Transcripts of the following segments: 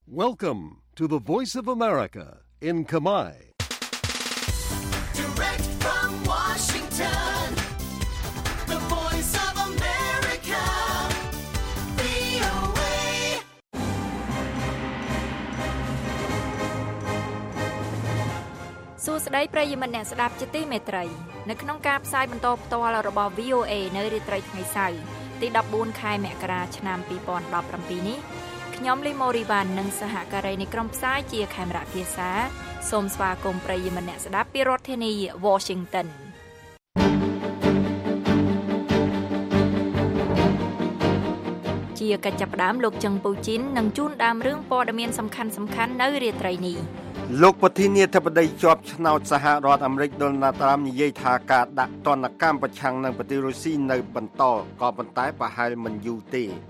Welcome to the Voice of America in Khmer. Direct from Washington, the Voice of America, VOA. សួស្តីប្រិយមិត្តអ្នកស្ដាប់ជាទីមេត្រីនៅក្នុងការផ្សាយបន្តផ្ទាល់របស់ VOA នៅរាត្រីថ្ងៃសៅរ៍ទី14ខែមករាឆ្នាំ2017នេះខ្ញុំលីម៉ូរីវ៉ាន់និងសហការីនៃក្រុមផ្សាយជាខេមរៈភាសាសូមស្វាគមន៍ប្រិយមិត្តអ្នកស្ដាប់ពីរដ្ឋធានី Washington ជាកិច្ចចាប់ផ្ដើមលោកចឹងពូជីននឹងជូនដើមរឿងព័ត៌មានសំខាន់ៗនៅរាត្រីនេះលោកប្រធានាធិបតីជាប់ឆ្នោតសហរដ្ឋអាមេរិក Donald Trump និយាយថាការដាក់ទណ្ឌកម្មប្រឆាំងនឹងប្រទេសរុស្ស៊ីនៅបន្តក៏ប៉ុន្តែប្រហែលមិនយូរ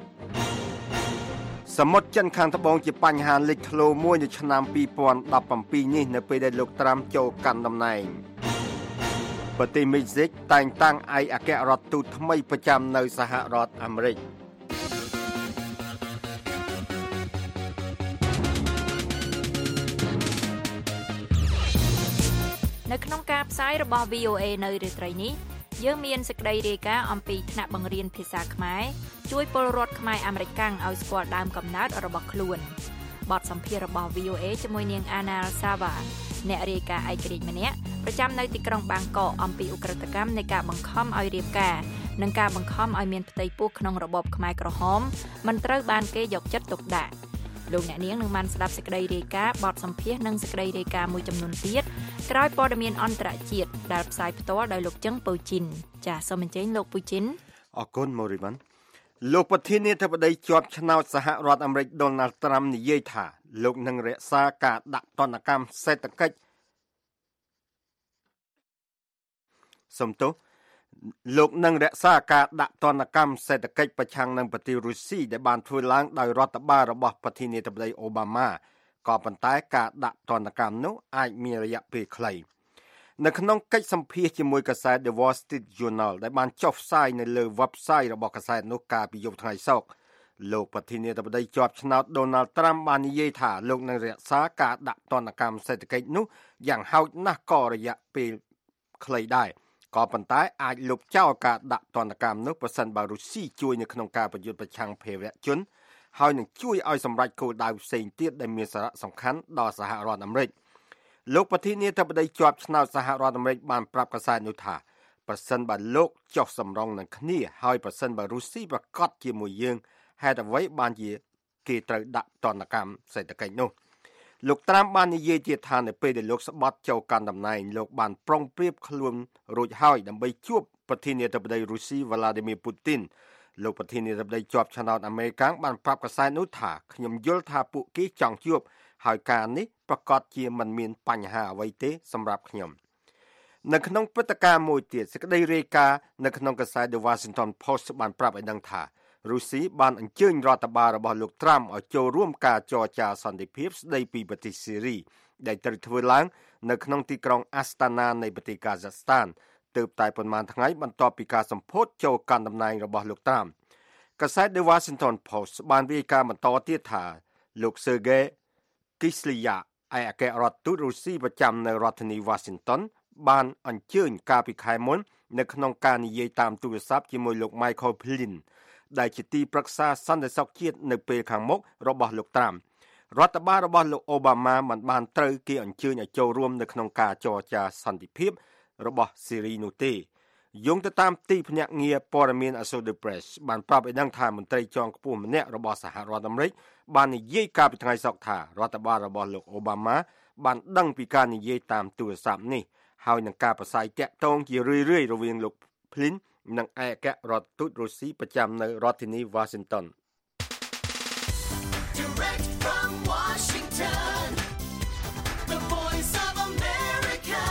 ទេសមុទ្រចិនខាងត្បូងជាបញ្ហាលេចធ្លោមួយនៅឆ្នាំ2017នេះនៅពេលដែលលោក Trump ចូលកាន់តំណែងប្រទេសមេស៊ីកតែងតាំងឯកអគ្គរដ្ឋទូតថ្មីប្រចាំនៅសហរដ្ឋអាមេរិកនៅក្នុងការផ្សាយរបស់ VOA នៅរាត្រីនេះយើងមានសេចក្តីរាយការណ៍អំពីថ្នាក់បង្រៀនភាសាខ្មែរជួយពលរដ្ឋខ្មែរអាមេរិកកាំងឲ្យស្គាល់ដើមកំណើតរបស់ខ្លួនបទសម្ភាសន៍របស់ VOA ជាមួយនាង Anna Sava អ្នករាយការណ៍ឯករាជ្យម្នាក់ប្រចាំនៅទីក្រុងបាងកកអំពីឧក្រិដ្ឋកម្មនៃការបង្ខំឲ្យរៀបការនិងការបង្ខំឲ្យមានផ្ទៃពោះក្នុងរបបខ្មែរក្រហមមិនត្រូវបានគេយកចិត្តទុកដាក់លោកអ្នកនាងនឹងបានស្ដាប់សេចក្តីរាយការណ៍បទសម្ភាសន៍និងសេចក្តីរាយការណ៍មួយចំនួនទៀតក្រោយព័ត៌មានអន្តរជាតិដែលផ្សាយផ្ទាល់ដោយលោកចឹងពូជីនចាសសូមអញ្ជើញលោកពូជីនអរគុណម៉ូរីវ៉ាន់លោកប្រធានាធិបតីជាប់ឆ្នោតសហរដ្ឋអាមេរិក Donald Trump និយាយថាលោកនឹងរក្សាការដាក់ទណ្ឌកម្មសេដ្ឋកិច្ចលោកនឹងរក្សាការដាក់ទណ្ឌកម្មសេដ្ឋកិច្ចប្រឆាំងនឹងប្រទេសរុស្ស៊ីដែលបានធ្វើឡើងដោយរដ្ឋបាលរបស់ប្រធានាធិបតីអូបាម៉ាក៏ប៉ុន្តែការដាក់ទណ្ឌកម្មនោះអាចមានរយៈពេលខ្លីនៅក្នុងកិច្ចសម្ភាសជាមួយកាសែត The Wall Street Journal ដែលបានចុះផ្សាយនៅលើ website របស់កាសែតនោះកាលពីយប់ថ្ងៃសុក្រលោកប្រធានាធិបតីជាប់ឆ្នោត Donald Trump បាននិយាយថាលោកនឹងរក្សាការដាក់ទណ្ឌកម្មសេដ្ឋកិច្ចនោះយ៉ាងហោចណាស់ក៏រយៈពេលខ្លីដែរក៏ប៉ុន្តែអាចលុបចោលការដាក់ទណ្ឌកម្មនោះប្រសិនបើរុស្ស៊ីជួយនៅក្នុងការប្រយុទ្ធប្រឆាំងភេរវជនហើយនឹងជួយឲ្យសម្រេចគោលដៅផ្សេងទៀតដែលមានសារៈសំខាន់ដល់សហរដ្ឋអាមេរិកលោកប្រធានាធិបតីជាប់ឆ្នោតសហរដ្ឋអាមេរិកបានប្រាប់កាសែតនោះថាប្រសិនបើលោកចុះសម្រុងនឹងគ្នាហើយប្រសិនបើរុស្ស៊ីប្រកាសជាមួយយើងហេតុអ្វីបានជាគេត្រូវដាក់ទណ្ឌកម្មសេដ្ឋកិច្ចនោះលោកត្រាំបាននិយាយទៀតថានៅពេលដែលលោកស្បត់ចូលកាន់តំណែងលោកបានប្រុងប្រៀបខ្លួនរួចហើយដើម្បីជួបប្រធានាធិបតីរុស្ស៊ី Vladimir Putin លោកប្រធានាធិបតីជាប់ឆ្នោតអាមេរិកបានប្រាប់កាសែតនោះថាខ្ញុំយល់ថាពួកគេចង់ជួបហើយការនេះប្រកាសជាមិនមានបញ្ហាអ្វីទេសម្រាប់ខ្ញុំនៅក្នុងព្រឹត្តិការណ៍មួយទៀតសេចក្តីរាយការណ៍នៅក្នុងកាសែត The Washington Post បានប្រាប់ឲ្យដឹងថារុស្ស៊ីបានអញ្ជើញរដ្ឋបាលរបស់លោកត្រាំឲ្យចូលរួមការចរចាសន្តិភាពស្តីពីប្រទេសសេរីដែលត្រូវធ្វើឡើងនៅក្នុងទីក្រុងអាស្តាណានៃប្រទេសកាហ្សាក់ស្ថានទើបតែប៉ុន្មានថ្ងៃបន្ទាប់ពីការសម្ពោធចូលកាន់តំណែងរបស់លោកត្រាំកាសែត The Washington Post បានរាយការណ៍បន្តទៀតថាលោក Sergei Kislyak ឯកអគ្គរដ្ឋទូតរុស្ស៊ីប្រចាំនៅរដ្ឋធានី Washington បានអញ្ជើញកាលពីខែមុននៅក្នុងការនិយាយតាមទូរស័ព្ទជាមួយលោក Michael Flynn ដែលជាទីប្រឹក្សាសន្តិសុខជាតិនៅពេលខាងមុខរបស់លោកត្រាំរដ្ឋបាលរបស់លោកអូបាម៉ាមិនបានត្រូវគេអញ្ជើញឲ្យចូលរួមនៅក្នុងការចរចាសន្តិភាពរបស់សេរីនោះទេយោងទៅតាមទីភ្នាក់ងារព័ត៌មាន Associated Press បានប្រាប់ឲ្យដឹងថាមន្ត្រីជាន់ខ្ពស់ម្នាក់របស់សហរដ្ឋអាមេរិកបាននិយាយកាលពីថ្ងៃសុក្រថារដ្ឋបាលរបស់លោកអូបាម៉ាបានដឹងពីការនិយាយតាមទូរស័ព្ទនេះហើយនឹងការប្រសាយតាក់ទងជារឿយៗរវាងលោក Flynn និងឯកអគ្គរដ្ឋទូតរុស្ស៊ីប្រចាំនៅរដ្ឋធានី Washington Direct from Washington, the Voice of America,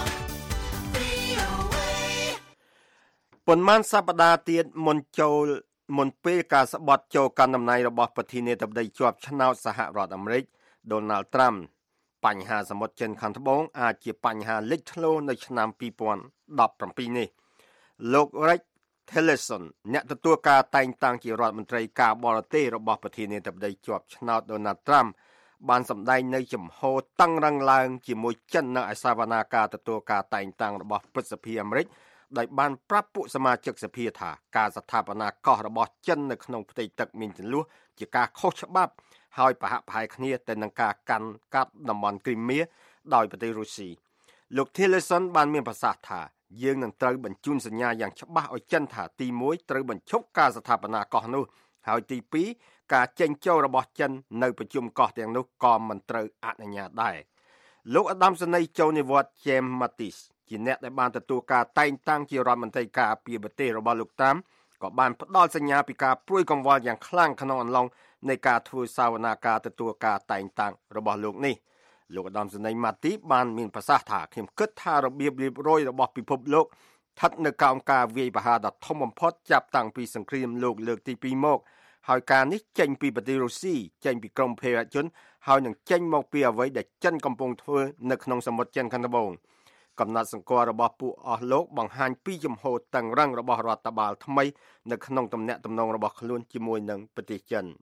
VOA. ប៉ុន្មានសប្តាហ៍ទៀតមុនពេលការស្បត់ចូលកាន់តំណែងរបស់ប្រធានាធិបតីជាប់ឆ្នោតសហរដ្ឋអាមេរិក Donald Trump បញ្ហាសមុទ្រចិនខាងត្បូងអាចជាបញ្ហាលេចធ្លោនៅឆ្នាំ2017នេះលោក Rex Tillerson អ្នកទទួលការតែងតាំងជារដ្ឋមន្ត្រីការបរទេសរបស់ប្រធានាធិបតីជាប់ឆ្នោត Donald Trump បានសម្ដែងនៅចំហតឹងរឹងឡើងជាមួយចិននៅឯសវនាការទទួលការតែងតាំងរបស់ព្រឹទ្ធសភាអាមេរិកដោយបានប្រាប់ពួកសមាជិកសភាថាការស្ថាបនាកោះរបស់ចិននៅក្នុងផ្ទៃទឹកមានចន្លោះជាការខុសច្បាប់ហើយប្រហាក់ប្រហែលគ្នាទៅនឹងការកាន់កាប់តំបន់គ្រីមៀដោយប្រទេសរុស្ស៊ីលោក Tillerson បានមានប្រសាសន៍ថាយើងនឹងត្រូវបញ្ជូនសញ្ញាយ៉ាងច្បាស់ឲ្យចិនថាទី1ត្រូវបញ្ឈប់ការស្ថាបនាកោះនោះហើយទី2ការចេញចូលរបស់ចិននៅប្រជុំកោះទាំងនោះក៏មិនត្រូវអនុញ្ញាតដែរលោកឧត្តមសេនីយ៍ចូលនិវត្តន៍ James Mattis ជាអ្នកដែលបានទទួលការតែងតាំងជារដ្ឋមន្ត្រីការពារប្រទេសរបស់លោកតាមក៏បានផ្ដល់សញ្ញាពីការព្រួយកង្វល់យ៉ាងខ្លាំងក្នុងអំឡុងនៃការធ្វើសវនាការទទួលការតែងតាំងរបស់លោកនេះលោកឧត្តមសេនីយ៍ Mattis បានមានប្រសាសន៍ថាខ្ញុំគិតថារបៀបរៀបរយរបស់ពិភពលោកស្ថិតនៅក្រោមការវាយប្រហារដ៏ធំបំផុតចាប់តាំងពីសង្គ្រាមលោកលើកទី2មកហើយការនេះចេញពីប្រទេសរុស្ស៊ីចេញពីក្រមភេរវជនហើយនឹងចេញមកពីអ្វីដែលចិនកំពុងធ្វើនៅក្នុងសមុទ្រចិនខាងត្បូងកំណត់សង្កល់របស់ពួកអស់លោកបង្ហាញពីចំហតឹងរឹងរបស់រដ្ឋបាលថ្មីនៅក្នុងទំនាក់ទំនងរបស់ខ្លួនជាមួយនឹងប្រទេសចិន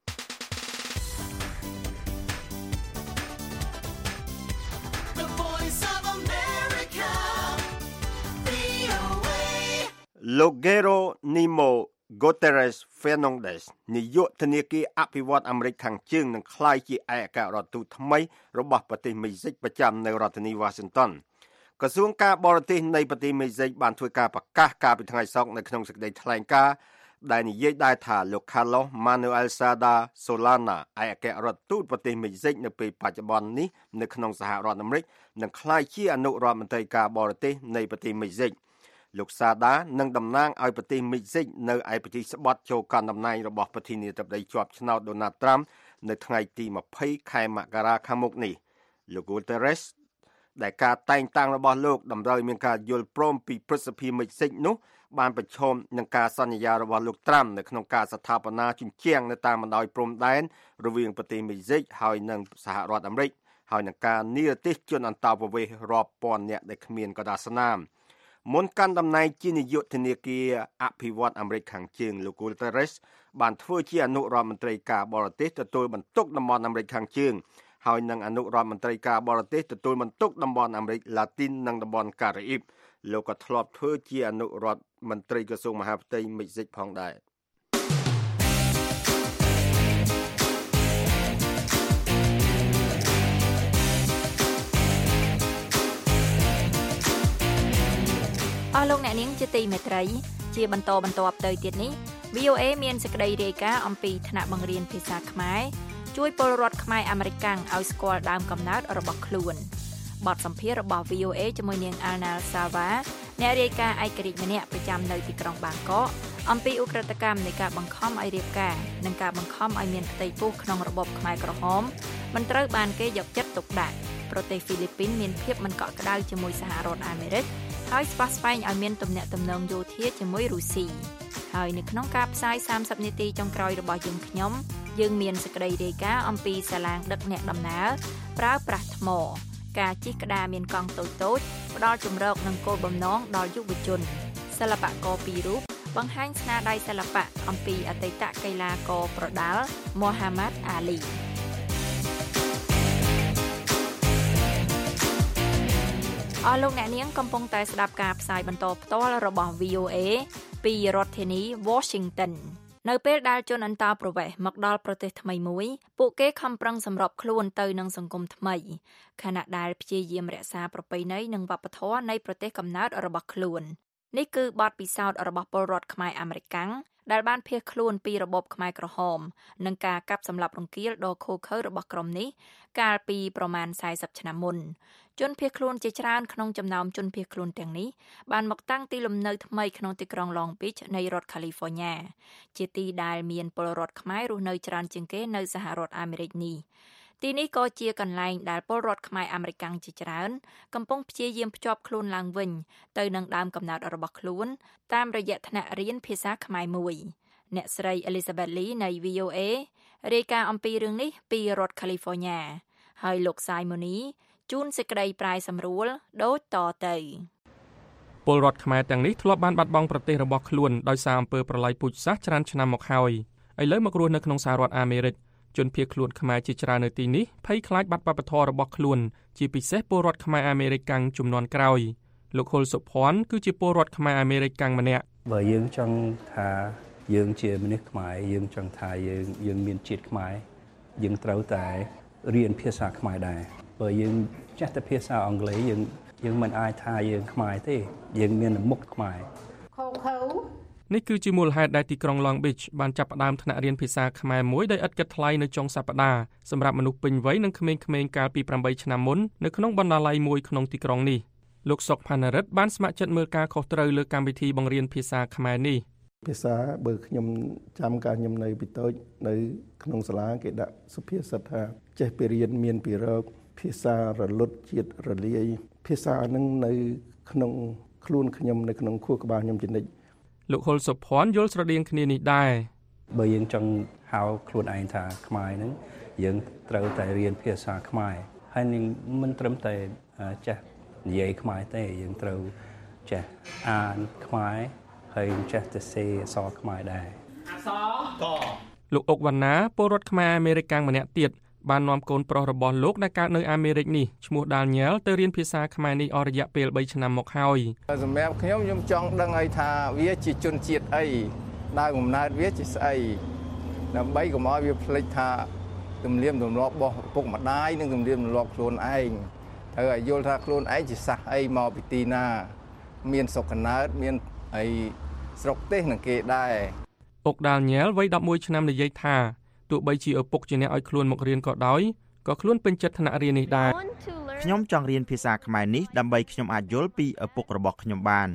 លោក Gero Nimo Guterres Fernandez នាយកធនាគារអភិវឌ្ឍន៍អាមេរិកខាងជើងនឹងក្លាយជាឯកអគ្គរដ្ឋទូតថ្មីរបស់ប្រទេសមេស៊ីកប្រចាំនៅរដ្ឋធានី Washington ក្រសួងការបរទេសនៃប្រទេសមេស៊ីកបានធ្វើការប្រកាសកាលពីថ្ងៃសុក្រនៅក្នុងសេចក្តីថ្លែងការណ៍ដែលនិយាយដែរថាលោក Carlos Manuel Sada Solana ឯកអគ្គរដ្ឋទូតប្រទេសមេស៊ីកនៅពេលបច្ចុប្បន្ននេះនៅក្នុងសហរដ្ឋអាមេរិកនឹងក្លាយជាអនុរដ្ឋមន្ត្រីការបរទេសនៃប្រទេសមេស៊ីកលោកសាដានឹងតំណាងឲ្យប្រទេសមេស៊ីកនៅឯពិធីស្បត់ចូលកាន់តំណែងរបស់ប្រធានាធិបតីជាប់ឆ្នោត Donald Trump នៅថ្ងៃទី20ខែមករាខាងមុខនេះលោក Guterres ដែលការតែងតាំងរបស់លោកតម្រូវមានការយល់ព្រមពីព្រឹទ្ធសភាមេស៊ីកនោះបានប្រឈមនឹងការសន្យារបស់លោក Trump នៅក្នុងការស្ថាបនាជញ្ជាំងនៅតាមបណ្ដោយព្រំដែនរវាងប្រទេសមេស៊ីកហើយនិងសហរដ្ឋអាមេរិកហើយនឹងការនិរទេសជនអន្តោប្រវេសន៍រាប់ពាន់នាក់ដែលគ្មានកដាស្នាមមុនកាន់តំណែងជានាយកធនាគារអភិវឌ្ឍន៍អាមេរិកខាងជើងលោក Guterres បានធ្វើជាអនុរដ្ឋមន្ត្រីការបរទេសទទួលបន្ទុកតំបន់អាមេរិកខាងជើងហើយនឹងអនុរដ្ឋមន្ត្រីការបរទេសទទួលបន្ទុកតំបន់អាមេរិកឡាទីននិងតំបន់ការីអ៊ីបលោកក៏ធ្លាប់ធ្វើជាអនុរដ្ឋមន្ត្រីក្រសួងមហាផ្ទៃមេស៊ីកផងដែរអស់លោកអ្នកនាងជាទីមេត្រីជាបន្តទៅទៀតនេះ VOA មានសេចក្តីរាយការណ៍អំពីថ្នាក់បង្រៀនភាសាខ្មែរជួយពលរដ្ឋខ្មែរអាមេរិកកាំងឲ្យស្គាល់ដើមកំណើតរបស់ខ្លួនបទសម្ភាសន៍របស់ VOA ជាមួយនាង Alna Salva អ្នករាយការណ៍ឯករាជ្យម្នាក់ប្រចាំនៅទីក្រុងបាងកកអំពីឧក្រិដ្ឋកម្មនៃការបង្ខំឲ្យរៀបការនិងការបង្ខំឲ្យមានផ្ទៃពោះក្នុងរបបខ្មែរក្រហមមិនត្រូវបានគេយកចិត្តទុកដាក់ប្រទេសហ្វីលីពីនមានភាពមិនកក់ក្ដៅជាមួយសហរដ្ឋអាមេរិកហើយស្វាស្វែងឲ្យមានទំនាក់ទំនងយោធាជាមួយរុស្ស៊ីហើយនៅក្នុងការផ្សាយ30នាទីចុងក្រោយរបស់យើងមានសេចក្តីរាយការណ៍អំពីសាឡាងដឹកអ្នកដំណើរប្រើប្រាស់ថ្មការជិះក្តារមានកង់តូចៗផ្ដល់ជម្រកនិងគោលបំណងដល់យុវជនសិល្បករពីររូបបង្ហាញស្នាដៃសិល្បៈអំពីអតីតកីឡាករប្រដាល់ Muhammad Aliអស់លោកអ្នកនាងកំពុងតែស្ដាប់ការផ្សាយបន្តផ្ទាល់របស់ VOA ពីរដ្ឋធានី Washington នៅពេលដែលជនអន្តោប្រវេសន៍មកដល់ប្រទេសថ្មីមួយពួកគេខំប្រឹងសម្របខ្លួនទៅនឹងសង្គមថ្មីខណៈដែលព្យាយាមរក្សាប្រពៃណីនិងវប្បធម៌នៃប្រទេសកំណើតរបស់ខ្លួននេះគឺបទពិសោធន៍របស់ពលរដ្ឋខ្មែរអាមេរិកកាំងដែលបានភៀសខ្លួនពីរបបខ្មែរក្រហមនិងការកាប់សម្លាប់រង្គាលដ៏ឃោរឃៅរបស់ក្រុមនេះកាលពីប្រមាណ40ឆ្នាំមុនជនភៀសខ្លួនជាច្រើនក្នុងចំណោមជនភៀសខ្លួនទាំងនេះបានមកតាំងទីលំនៅថ្មីក្នុងទីក្រុង Long Beach នៃរដ្ឋ California ជាទីដែលមានពលរដ្ឋខ្មែររស់នៅច្រើនជាងគេនៅសហរដ្ឋអាមេរិកនេះទីនេះក៏ជាកន្លែងដែលពលរដ្ឋខ្មែរអាមេរិកកាំងជាច្រើនកំពុងព្យាយាមភ្ជាប់ខ្លួនឡើងវិញទៅនឹងដើមកំណើតរបស់ខ្លួនតាមរយៈថ្នាក់រៀនភាសាខ្មែរមួយអ្នកស្រី Elizabeth Lee នៃ VOA រាយការណ៍អំពីរឿងនេះពីរដ្ឋ California ហើយលោក Simoni ជួនសេចក្តីប្រាយសម្រួលដូចតទៅពលរដ្ឋខ្មែរទាំងនេះធ្លាប់បានបាត់បង់ប្រទេសរបស់ខ្លួនដោយសារអំពើប្រល័យពូជសាសន៍ច្រើនឆ្នាំមកហើយឥឡូវមករស់នៅក្នុងសហរដ្ឋអាមេរិកជនភៀសខ្លួនខ្មែរជាច្រើននៅទីនេះភ័យខ្លាចបាត់វប្បធម៌របស់ខ្លួនជាពិសេសពលរដ្ឋខ្មែរអាមេរិកាំងជំនាន់ក្រោយលោកហុលសុភ័ណ្ឌគឺជាពលរដ្ឋខ្មែរអាមេរិកាំងម្នាក់បើយើងចង់ថាយើងជាមនុស្សខ្មែរយើងចង់ថាយើងមានជាតិខ្មែរយើងត្រូវតែរៀនភាសាខ្មែរដែរបើយើងចេះតែភាសាអង់គ្លេសយើងមិនអាចថាយើងខ្មែរទេយើងមានមុខខ្មែរនេះគឺជាមូលហេតុដែលទីក្រុង Long Beach បានចាប់ផ្ដើមថ្នាក់រៀនភាសាខ្មែរមួយដោយឥតគិតថ្លៃនៅចុងសប្តាហ៍សម្រាប់មនុស្សពេញវ័យនិងក្មេងៗកាលពី8ឆ្នាំមុននៅក្នុងបណ្ណាល័យមួយក្នុងទីក្រុងនេះលោកសុកផាណារិទ្ធបានស្ម័គ្រចិត្តមើលការខុសត្រូវលើកម្មវិធីបង្រៀនភាសាខ្មែរនេះភាសាបើខ្ញុំចាំការខ្ញុំនៅពីតូចនៅក្នុងសាលាគេដាក់សុភាសិតថាចេះពីរៀនមានពីរកភាសារលត់ជាតិរលាយភាសាហ្នឹងនៅក្នុងខ្លួនខ្ញុំនៅក្នុងខួរក្បាលខ្ញុំជានិច្ចលោកហុលសុភ័ណ្ឌយល់ស្រដៀងគ្នានេះដែរបើយើងចង់ហៅខ្លួនឯងថាខ្មែរហ្នឹងយើងត្រូវតែរៀនភាសាខ្មែរហើយនឹងមិនត្រឹមតែចេះនិយាយខ្មែរទេយើងត្រូវចេះអានខ្មែរហើយចេះតែសេអក្សរខ្មែរដែរអក្សរកលោកអុកវណ្ណាពលរដ្ឋខ្មែរអាមេរិកាំងម្នាក់ទៀតបាននាំកូនប្រុសរបស់លោកដែលកើតនៅអាមេរិកនេះឈ្មោះ Daniel ទៅរៀនភាសាខ្មែរនេះអស់រយៈពេល3ឆ្នាំមកហើយសម្រាប់ខ្ញុំចង់ដឹងឲ្យថាវាជាជនជាតិអីដើមកំណើតវាជាស្អីដើម្បីកុំឲ្យវាភ្លេចថាទំនៀមទម្លាប់របស់ឪពុកម្ដាយនិងទំនៀមទម្លាប់ខ្លួនឯងត្រូវឲ្យយល់ថាខ្លួនឯងជាសាសអីមកពីទីណាមានស្រុកកំណើតមានអីស្រុកទេសនឹងគេដែរអុក Daniel វ័យ11ឆ្នាំនិយាយថាទោះបីជាឪពុកជាអ្នកឲ្យខ្លួនមករៀនក៏ដោយក៏ខ្លួនពេញចិត្តថ្នាក់រៀននេះដែរខ្ញុំចង់រៀនភាសាខ្មែរនេះដើម្បីខ្ញុំអាចយល់ពីឪពុករបស់ខ្ញុំបាន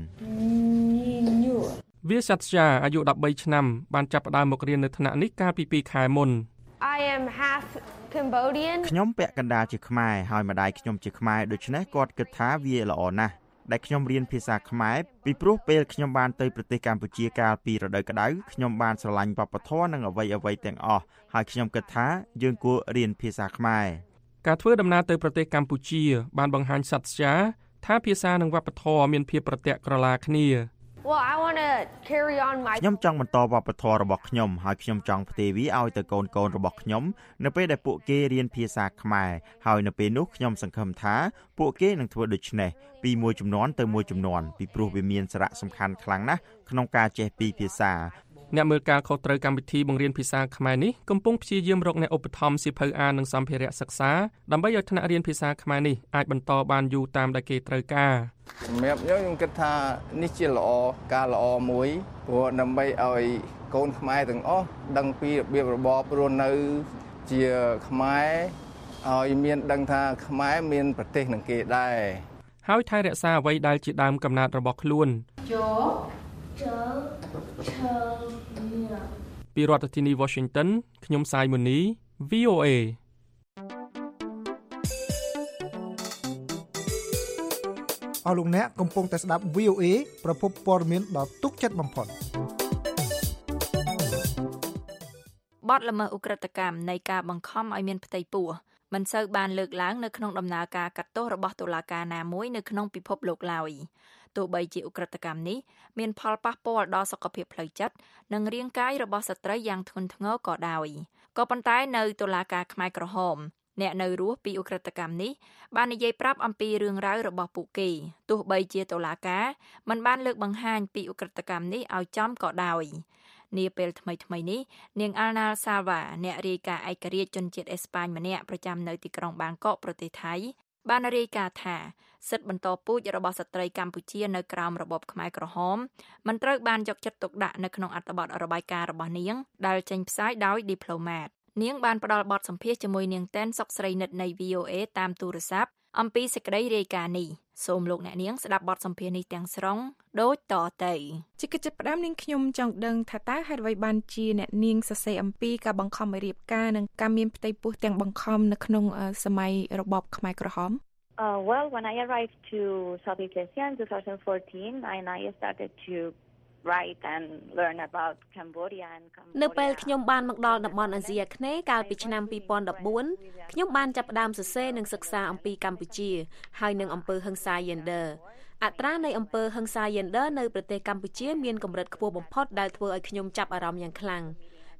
វាសាត់ជាអាយុ13ឆ្នាំបានចាប់ផ្ដើមមករៀននៅថ្នាក់នេះកាលពី2ខែមុន I am half Cambodian ខ្ញុំពាក់កណ្ដាលជាខ្មែរហើយម្ដាយខ្ញុំជាខ្មែរដូច្នេះគាត់គិតថាវាល្អណាស់ដែលខ្ញុំរៀនភាសាខ្មែរពីព្រោះពេលខ្ញុំបានទៅប្រទេសកម្ពុជាកាលពីរដូវក្តៅខ្ញុំបានស្រឡាញ់វប្បធម៌និងអ្វីៗទាំងអស់ហើយខ្ញុំគិតថាយើងគួររៀនភាសាខ្មែរការធ្វើដំណើរទៅប្រទេសកម្ពុជាបានបង្ហាញសត្វស្យាថាភាសានិងវប្បធម៌មានភាពប្រតិក្រឡាគ្នា Well, I want to carry on my ខ្ញុំចង់បន្តវប្បធម៌របស់ខ្ញុំហើយខ្ញុំចង់ផ្ទេរវាឲ្យទៅកូនៗរបស់ខ្ញុំនៅពេលដែលពួកគេរៀនភាសាខ្មែរហើយនៅពេលនោះខ្ញុំសង្ឃឹមថាពួកគេនឹងធ្វើដូច្នេះពីមួយជំនាន់ទៅមួយជំនាន់ពីព្រោះវាមានសារៈសំខាន់ខ្លាំងណាស់ក្នុងការចេះពីភាសាអ្នកមើលការខុសត្រូវកម្មវិធីបង្រៀនភាសាខ្មែរនេះកំពុងព្យាយាមរកអ្នកឧបត្ថម្ភសៀវភៅអាននិងសម្ភារៈសិក្សាដើម្បីឲ្យថ្នាក់រៀនភាសាខ្មែរនេះអាចបន្តបានយូរតាមដែលគេត្រូវការសម្រាប់ខ្ញុំគិតថានេះជាការល្អមួយព្រោះដើម្បីឲ្យកូនខ្មែរទាំងអស់ដឹងពីរបៀបរបបរស់នៅជាខ្មែរឲ្យមានដឹងថាខ្មែរមានប្រទេសនឹងគេដែរហើយថែរក្សាអ្វីដែលជាដើមកំណើតរបស់ខ្លួនពីរដ្ឋធានី Washington ខ្ញុំសាយមុនី VOA អស់លោកអ្នកកំពុងតែស្ដាប់ VOA ប្រភពព័ត៌មានដ៏ទុកចិត្តបំផុតបទល្មើសឧក្រិដ្ឋកម្មនៃការបង្ខំឲ្យមានផ្ទៃពោះមិនសូវបានលើកឡើងនៅក្នុងដំណើរការកាត់ទោសរបស់តុលាការណាមួយនៅក្នុងពិភពលោកឡើយទោះបីជាឧក្រិដ្ឋកម្មនេះមានផលប៉ះពាល់ដល់សុខភាពផ្លូវចិត្តនិងរាងកាយរបស់ស្ត្រីយ៉ាងធ្ងន់ធ្ងរក៏ដោយក៏ប៉ុន្តែនៅតុលាការខ្មែរក្រហមអ្នកនៅរស់ពីឧក្រិដ្ឋកម្មនេះបាននិយាយប្រាប់អំពីរឿងរ៉ាវរបស់ពួកគេទោះបីជាតុលាការមិនបានលើកបង្ហាញពីឧក្រិដ្ឋកម្មនេះឲ្យចំក៏ដោយនាពេលថ្មីនេះនាង Alna Salva អ្នករាយការណ៍ឯករាជ្យជនជាតិអេស្ប៉ាញម្នាក់ប្រចាំនៅទីក្រុងបាងកកប្រទេសថៃបានរាយការណ៍ថាសិទ្ធិបន្តពូជរបស់ស្ត្រីកម្ពុជានៅក្រោមរបបខ្មែរក្រហមមិនត្រូវបានយកចិត្តទុកដាក់នៅក្នុងអត្ថបទរបាយការណ៍របស់នាងដែលចេញផ្សាយដោយ Diplomat នាងបានផ្ដល់បទសម្ភាសន៍ជាមួយនាងតែនសុកស្រីនិតនៃ VOA តាមទូរស័ព្ទអំពីសេចក្តីរាយការណ៍នេះសូមលោកអ្នកនាងស្ដាប់បទសម្ភាសន៍នេះទាំងស្រុងដូចតទៅជាកិច្ចផ្ដើមនាងខ្ញុំចង់ដឹងថាតើហេតុអ្វីបានជាអ្នកនាងសរសេរអំពីការបង្ខំឲ្យរៀបការនិងការមានផ្ទៃពោះទាំងបង្ខំនៅក្នុងសម័យរបបខ្មែរក្រហម Well, when I arrived to Southeast Asia in 2014, I started to write and learn about Cambodia and Cambodia. នៅពេលខ្ញុំបានមកដល់តំបន់អាស៊ីអាគ្នេយ៍កាលពីឆ្នាំ2014ខ្ញុំបានចាប់ផ្ដើមសរសេរនិងសិក្សាអំពីកម្ពុជាហើយនិងអំពើហិង្សា Gender អត្រានៃអំពើហិង្សា Gender នៅប្រទេសកម្ពុជាមានកម្រិតខ្ពស់បំផុតដែលធ្វើឲ្យខ្ញុំចាប់អារម្មណ៍យ៉ាងខ្លាំង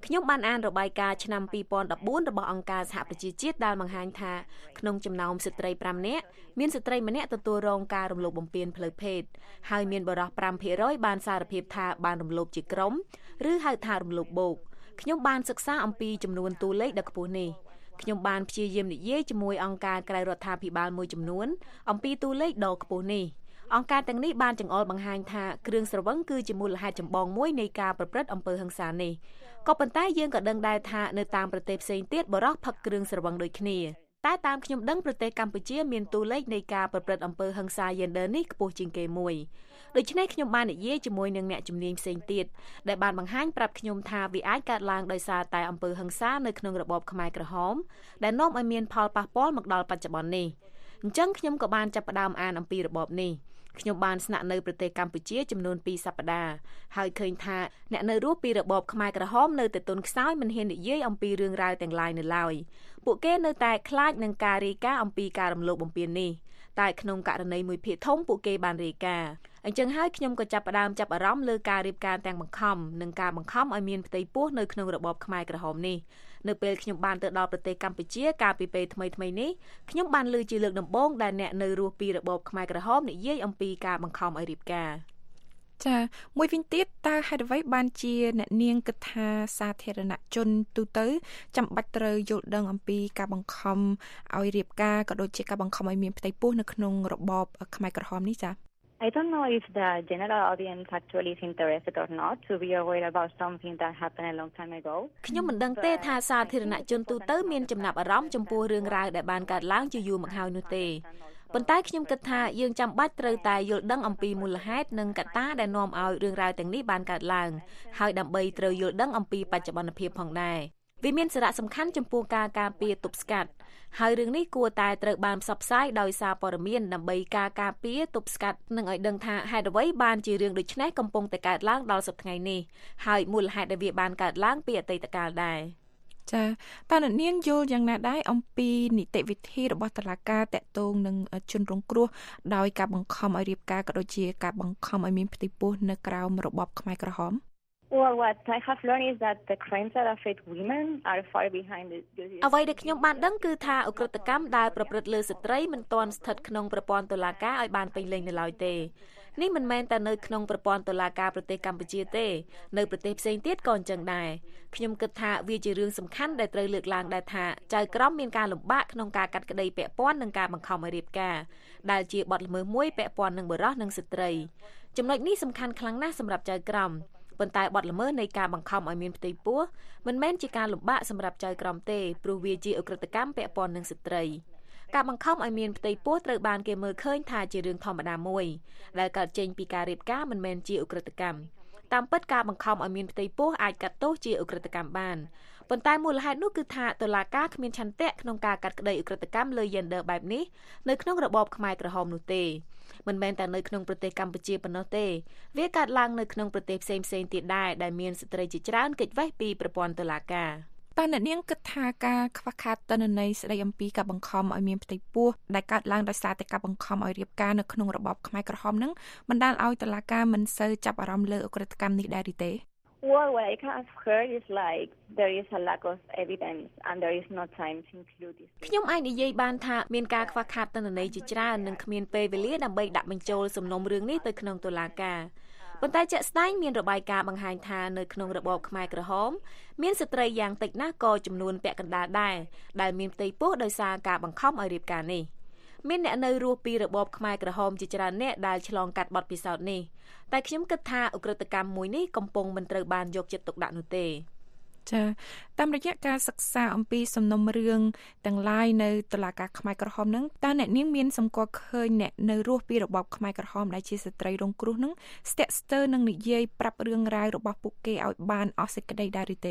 ខ្ញុំបានអានរបាយការណ៍ឆ្នាំ2014របស់អង្គការសហប្រជាជាតិដែលបង្ហាញថាក្នុងចំណោមស្ត្រី5នាក់មានស្ត្រីម្នាក់ទទួលរងការរំលោភបំពានផ្លូវភេទហើយមានបុរស 5% បានសារភាពថាបានរំលោភជាក្រុមឬហៅថារំលោភបូកខ្ញុំបានសិក្សាអំពីចំនួនតួលេខដ៏ខ្ពស់នេះខ្ញុំបានព្យាយាមនិយាយជាមួយអង្គការក្រៅរដ្ឋាភិបាលមួយចំនួនអំពីតួលេខដ៏ខ្ពស់នេះអង្គការទាំងនេះបានចង្អុលបង្ហាញថាគ្រឿងស្រវឹងគឺជាមូលហេតុចម្បងមួយនៃការប្រព្រឹត្តអំពើហិង្សានេះក៏ប៉ុន្តែយើងក៏ដឹងដែរថានៅតាមប្រទេសផ្សេងទៀតបរិសុទ្ធផឹកគ្រឿងស្រវឹងដូចគ្នាតែតាមខ្ញុំដឹងប្រទេសកម្ពុជាមានតួលេខនៃការប្រព្រឹត្តអំពើហិង្សា gender នេះខ្ពស់ជាងគេមួយដូច្នេះខ្ញុំបាននិយាយជាមួយនឹងអ្នកជំនាញផ្សេងទៀតដែលបានបង្ហាញប្រាប់ខ្ញុំថាវាអាចកើតឡើងដោយសារតែអំពើហិង្សានៅក្នុងរបបខ្មែរក្រហមដែលនាំឲ្យមានផលប៉ះពាល់មកដល់បច្ចុប្បន្ននេះអញ្ចឹងខ្ញុំក៏បានចាប់ផ្ដើមអានអំពីរបបនេះខ្ញុំបានស្នាក់នៅប្រទេសកម្ពុជាចំនួន2សប្តាហ៍ហើយឃើញថាអ្នកនៅរស់ពីរបបខ្មែរក្រហមនៅតែទន់ខ្សោយមិនហ៊ាននិយាយអំពីរឿងរ៉ាវទាំងឡាយនៅឡើយពួកគេនៅតែខ្លាចនឹងការរាយការណ៍អំពីការរំលោភបំពាននេះតែក្នុងករណីមួយភាគធំពួកគេបានរាយការណ៍អញ្ចឹងហើយខ្ញុំក៏ចាប់ផ្ដើមចាប់អារម្មណ៍លើការរៀបការទាំងបង្ខំនិងការបង្ខំឲ្យមានផ្ទៃពោះនៅក្នុងរបបខ្មែរក្រហមនេះនៅពេលខ្ញុំបានទៅដល់ប្រទេសកម្ពុជាកាលពីពេលថ្មីៗនេះខ្ញុំបានឮជាលើកដំបូងដែលអ្នកនៅរស់ពីរបបខ្មែរក្រហមនិយាយអំពីការបង្ខំឲ្យរៀបការចាមួយវិញទៀតតើហេតុអ្វីបានជាអ្នកនាងគិតថាសាធារណជនទូទៅចាំបាច់ត្រូវយល់ដឹងអំពីការបង្ខំឲ្យរៀបការក៏ដូចជាការបង្ខំឲ្យមានផ្ទៃពោះនៅក្នុងរបបខ្មែរក្រហមនេះចា I don't know if the general audience actually is interested or not to be aware about something that happened a long time ago. ខ្ញុំមិនដឹងទេថាសាធារណជនទូទៅមានចំណាប់អារម្មណ៍ចំពោះរឿងរ៉ាវដែលបានកើតឡើងជាយូរមកហើយនោះទេប៉ុន្តែខ្ញុំគិតថាយើងចាំបាច់ត្រូវតែយល់ដឹងអំពីមូលហេតុនិងកត្តាដែលនាំឲ្យរឿងរ៉ាវទាំងនេះបានកើតឡើងហើយដើម្បីត្រូវយល់ដឹងអំពីបច្ចុប្បន្នភាពផងដែរវាមានសារៈសំខាន់ចំពោះការការពារទប់ស្កាត់ហើយរឿងនេះគួរតែត្រូវបានផ្សព្វផ្សាយដោយសារព័ត៌មានដើម្បីការពារទប់ស្កាត់និងឲ្យដឹងថាហេតុអ្វីបានជារឿងដូចនេះកំពុងតែកើតឡើងដល់សប្តាហ៍ថ្ងៃនេះហើយមូលហេតុដែលវាបានកើតឡើងពីអតីតកាលដែរចាតើអ្នកនាងយល់យ៉ាងណាដែរអំពីនីតិវិធីរបស់តុលាការតាក់ទងនឹងជនរងគ្រោះដោយការបង្ខំឲ្យរៀបការក៏ដូចជាការបង្ខំឲ្យមានផ្ទៃពោះនៅក្រោមរបបខ្មែរក្រហម Well, what I have learned is that the crimes that affect women are far behind the អ្វីដែលខ្ញុំបានដឹងគឺថាឧក្រិដ្ឋកម្មដែលប្រព្រឹត្តលើស្ត្រីមិនទាន់ស្ថិតក្នុងប្រព័ន្ធតុលាការឲ្យបានពេញលេញនៅឡើយទេនេះមិនមែនតែនៅក្នុងប្រព័ន្ធតុលាការប្រទេសកម្ពុជាទេនៅប្រទេសផ្សេងទៀតក៏អញ្ចឹងដែរខ្ញុំគិតថាវាជារឿងសំខាន់ដែលត្រូវលើកឡើងដែរថាចៅក្រមមានការលំបាកក្នុងការកាត់ក្តីពាក់ព័ន្ធនឹងការបង្ខំឲ្យរៀបការដែលជាបទល្មើសមួយពាក់ព័ន្ធនឹងបុរសនិងស្ត្រីចំណុចនេះសំខាន់ខ្លាំងណាស់សម្រាប់ចៅក្រមប៉ុន្តែបទល្មើសនៃការបង្ខំឲ្យមានផ្ទៃពោះមិនមែនជាការលំបាកសម្រាប់ចៅក្រមទេព្រោះវាជាឧក្រិដ្ឋកម្មពាក់ព័ន្ធនឹងស្ត្រីការបង្ខំឲ្យមានផ្ទៃពោះត្រូវបានគេមើលឃើញថាជារឿងធម្មតាមួយដែលកើតចេញពីការរៀបការមិនមែនជាឧក្រិដ្ឋកម្មតាមពិតការបង្ខំឲ្យមានផ្ទៃពោះអាចកាត់ទោសជាឧក្រិដ្ឋកម្មបានប៉ុន្តែមូលហេតុនោះគឺថាតុលាការគ្មានឆន្ទៈក្នុងការកាត់ក្តីឧក្រិដ្ឋកម្មលើ gender បែបនេះនៅក្នុងរបបខ្មែរក្រហមនោះទេមិនមែនតែនៅក្នុងប្រទេសកម្ពុជាប៉ុណ្ណោះទេវាកើតឡើងនៅក្នុងប្រទេសផ្សេងៗទៀតដែរដែលមានស្ត្រីជាច្រើនគេចវេះពីប្រព័ន្ធតុលាការតើអ្នកនាងគិតថាការខ្វះខាតទិន្នន័យស្តីអំពីការបង្ខំឲ្យមានផ្ទៃពោះដែលកើតឡើងដោយសារតែការបង្ខំឲ្យរៀបការនៅក្នុងរបបខ្មែរក្រហមនឹងបណ្ដាលឲ្យតុលាការមិនសូវចាប់អារម្មណ៍លើឧក្រិដ្ឋកម្មនេះដែរឬទេ Well, what I have heard is like there is a lack of evidence and there is no time to include this. ខ្ញុំអាចនិយាយបានថាមានការខ្វះខាតទិន្នន័យជាច្រើននិងគ្មានពេលវេលាដើម្បីដាក់បញ្ចូលសំណុំរឿងនេះទៅក្នុងតុលាការប៉ុន្តែជាក់ស្ដែងមានរបាយការណ៍បង្ហាញថានៅក្នុងរបបខ្មែរក្រហមមានស្ត្រីយ៉ាងតិចណាស់ក៏ចំនួនពាក់កណ្ដាលដែរដែលមានផ្ទៃពោះដោយសារការបង្ខំឲ្យរៀបការនេះមានអ្នកនៅរស់ពីរបបខ្មែរក្រហមជាច្រើនអ្នកដែលឆ្លងកាត់បទពិសោធន៍នេះតែខ្ញុំគិតថាឧក្រិដ្ឋកម្មមួយនេះកំពុងមិនត្រូវបានយកចិត្តទុកដាក់នោះទេចាតាមរយៈការសិក្សាអំពីសំណុំរឿងទាំងឡាយនៅតុលាការខ្មែរក្រហមហ្នឹងតើអ្នកនាងមានសម្គាល់ឃើញអ្នកនៅរស់ពីរបបខ្មែរក្រហមដែលជាស្ត្រីរងគ្រោះហ្នឹងស្ទាក់ស្ទើរនឹងនិយាយប្រាប់រឿងរ៉ាវរបស់ពួកគេឲ្យបានអស់សេចក្តីដែរឬទេ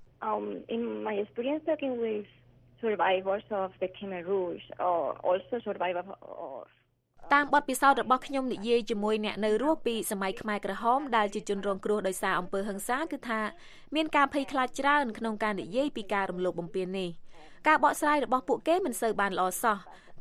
In my experience talking with survivors of the Khmer Rouge or also survivors of តាមបទពិសោធន៍របស់ខ្ញុំនិយាយជាមួយអ្នកនៅរស់ពីសម័យខ្មែរក្រហមដែលជាជនរងគ្រោះដោយសារអំពើហិង្សាគឺថាមានការភ័យខ្លាចច្រើនក្នុងការនិយាយពីការរំលោភបំពាននេះការបកស្រាយរបស់ពួកគេមិនសូវបានល្អសោះ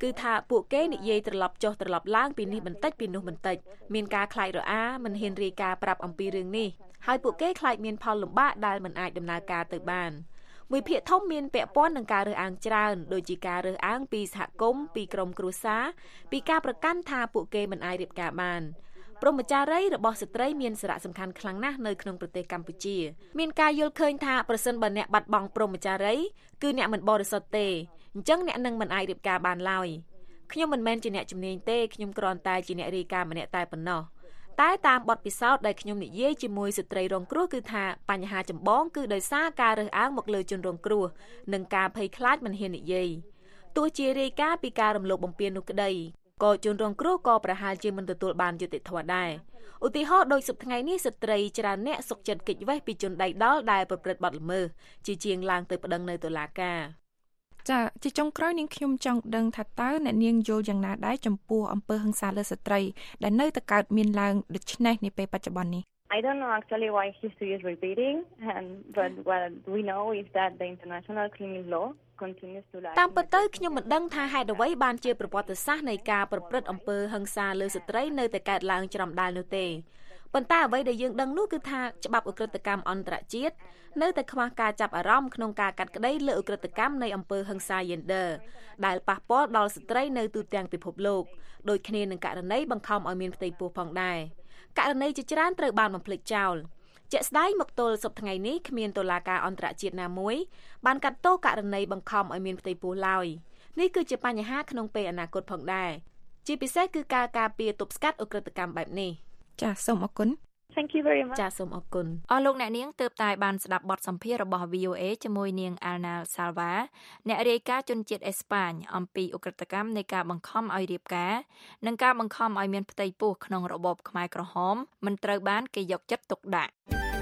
គឺថាពួកគេនិយាយត្រឡប់ចុះត្រឡប់ឡើងពីនេះបន្តិចពីនោះបន្តិចមានការខ្លាចរអាមិនហ៊ានរាយការណ៍ប្រាប់អំពីរឿងនេះហើយពួកគេខ្លាចមានផលលំបាកដែលមិនអាចដំណើរការទៅបានមួយភាគធំមានពាក់ព័ន្ធនឹងការរើសអើងច្រើនដូចជាការរើសអើងពីសហគមន៍ពីក្រុមគ្រួសារពីការប្រកាន់ថាពួកគេមិនអាចរៀបការបានព្រហ្មចារីយ៍របស់ស្ត្រីមានសារៈសំខាន់ខ្លាំងណាស់នៅក្នុងប្រទេសកម្ពុជាមានការយល់ឃើញថាប្រសិនបើអ្នកបាត់បង់ព្រហ្មចារីយ៍គឺអ្នកមិនបរិសុទ្ធទេអញ្ចឹងអ្នកនឹងមិនអាចរៀបការបានឡើយខ្ញុំមិនមែនជាអ្នកជំនាញទេខ្ញុំគ្រាន់តែជាអ្នករាយការណ៍ម្នាក់តែប៉ុណ្ណោះតែតាមបទពិសោធន៍ដែលខ្ញុំនិយាយជាមួយស្ត្រីរងគ្រោះគឺថាបញ្ហាចម្បងគឺដោយសារការរើសអើងមកលើជនរងគ្រោះនិងការភ័យខ្លាចមិនហ៊ាននិយាយទោះជារាយការណ៍ពីការរំលោភបំពាននោះក្តីក៏ជនរងគ្រោះក៏ប្រហែលជាមិនទទួលបានយុត្តិធម៌ដែរឧទាហរណ៍ដូចសប្តាហ៍ថ្ងៃនេះស្ត្រីច្រើនអ្នកសុកចិត្តគេចវេះពីជនដៃដល់ដែលប្រព្រឹត្តបទល្មើសជាជាងឡើងទៅប្តឹងនៅតុលាការចាជាចុងក្រោយនាងខ្ញុំចង់ដឹងថាតើអ្នកនាងយល់យ៉ាងណាដែរចំពោះអំពើហិង្សាលើស្ត្រីដែលនៅតែកើតមានឡើងដូចនេះនាពេលបច្ចុប្បន្ននេះ I don't know actually why history is repeating, but what we know is that the international criminal law continues to lie. តាមពិតទៅខ្ញុំមិនដឹងថាហេតុអ្វីបានជាប្រវត្តិសាស្ត្រនៃការប្រព្រឹត្តអំពើហិង្សាលើស្ត្រីនៅតែកើតឡើងច្រំដាលនោះទេប៉ុន្តែអ្វីដែលយើងដឹងនោះគឺថាច្បាប់ឧក្រិដ្ឋកម្មអន្តរជាតិនៅតែខ្វះការចាប់អារម្មណ៍ក្នុងការកាត់ក្តីលើឧក្រិដ្ឋកម្មនៃអំពើហិង្សា gender ដែលប៉ះពាល់ដល់ស្ត្រីនៅទូទាំងពិភពលោកដូចគ្នានឹងករណីបង្ខំឲ្យមានផ្ទៃពោះផងដែរករណីជាច្រើនត្រូវបានបំភ្លេចចោលជាក់ស្ដែងមកទល់សប្តាហ៍ថ្ងៃនេះគ្មានតុលាការអន្តរជាតិណាមួយបានកាត់ទោសករណីបង្ខំឲ្យមានផ្ទៃពោះឡើយនេះគឺជាបញ្ហាក្នុងពេលអនាគតផងដែរជាពិសេសគឺការការពារទប់ស្កាត់ឧក្រិដ្ឋកម្មបែបនេះចាសសូមអរគុណ Thank you very much ចាសសូមអរគុណអស់លោកអ្នកនាងទើបតែបានស្ដាប់បទសម្ភាសន៍របស់ VOA ជាមួយនាង Alna Salva អ្នករាយការណ៍ជនជាតិអេស្ប៉ាញអំពីឧក្រិដ្ឋកម្មនៃការបង្ខំឲ្យរៀបការនិងការបង្ខំឲ្យមានផ្ទៃពោះក្នុងរបបខ្មែរក្រហមមិនត្រូវបានគេយកចិត្តទុកដាក់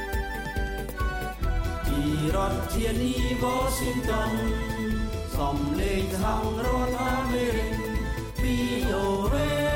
ពីរដ្ឋធានី Washington សំឡេងសហរដ្ឋអាមេរិក VOA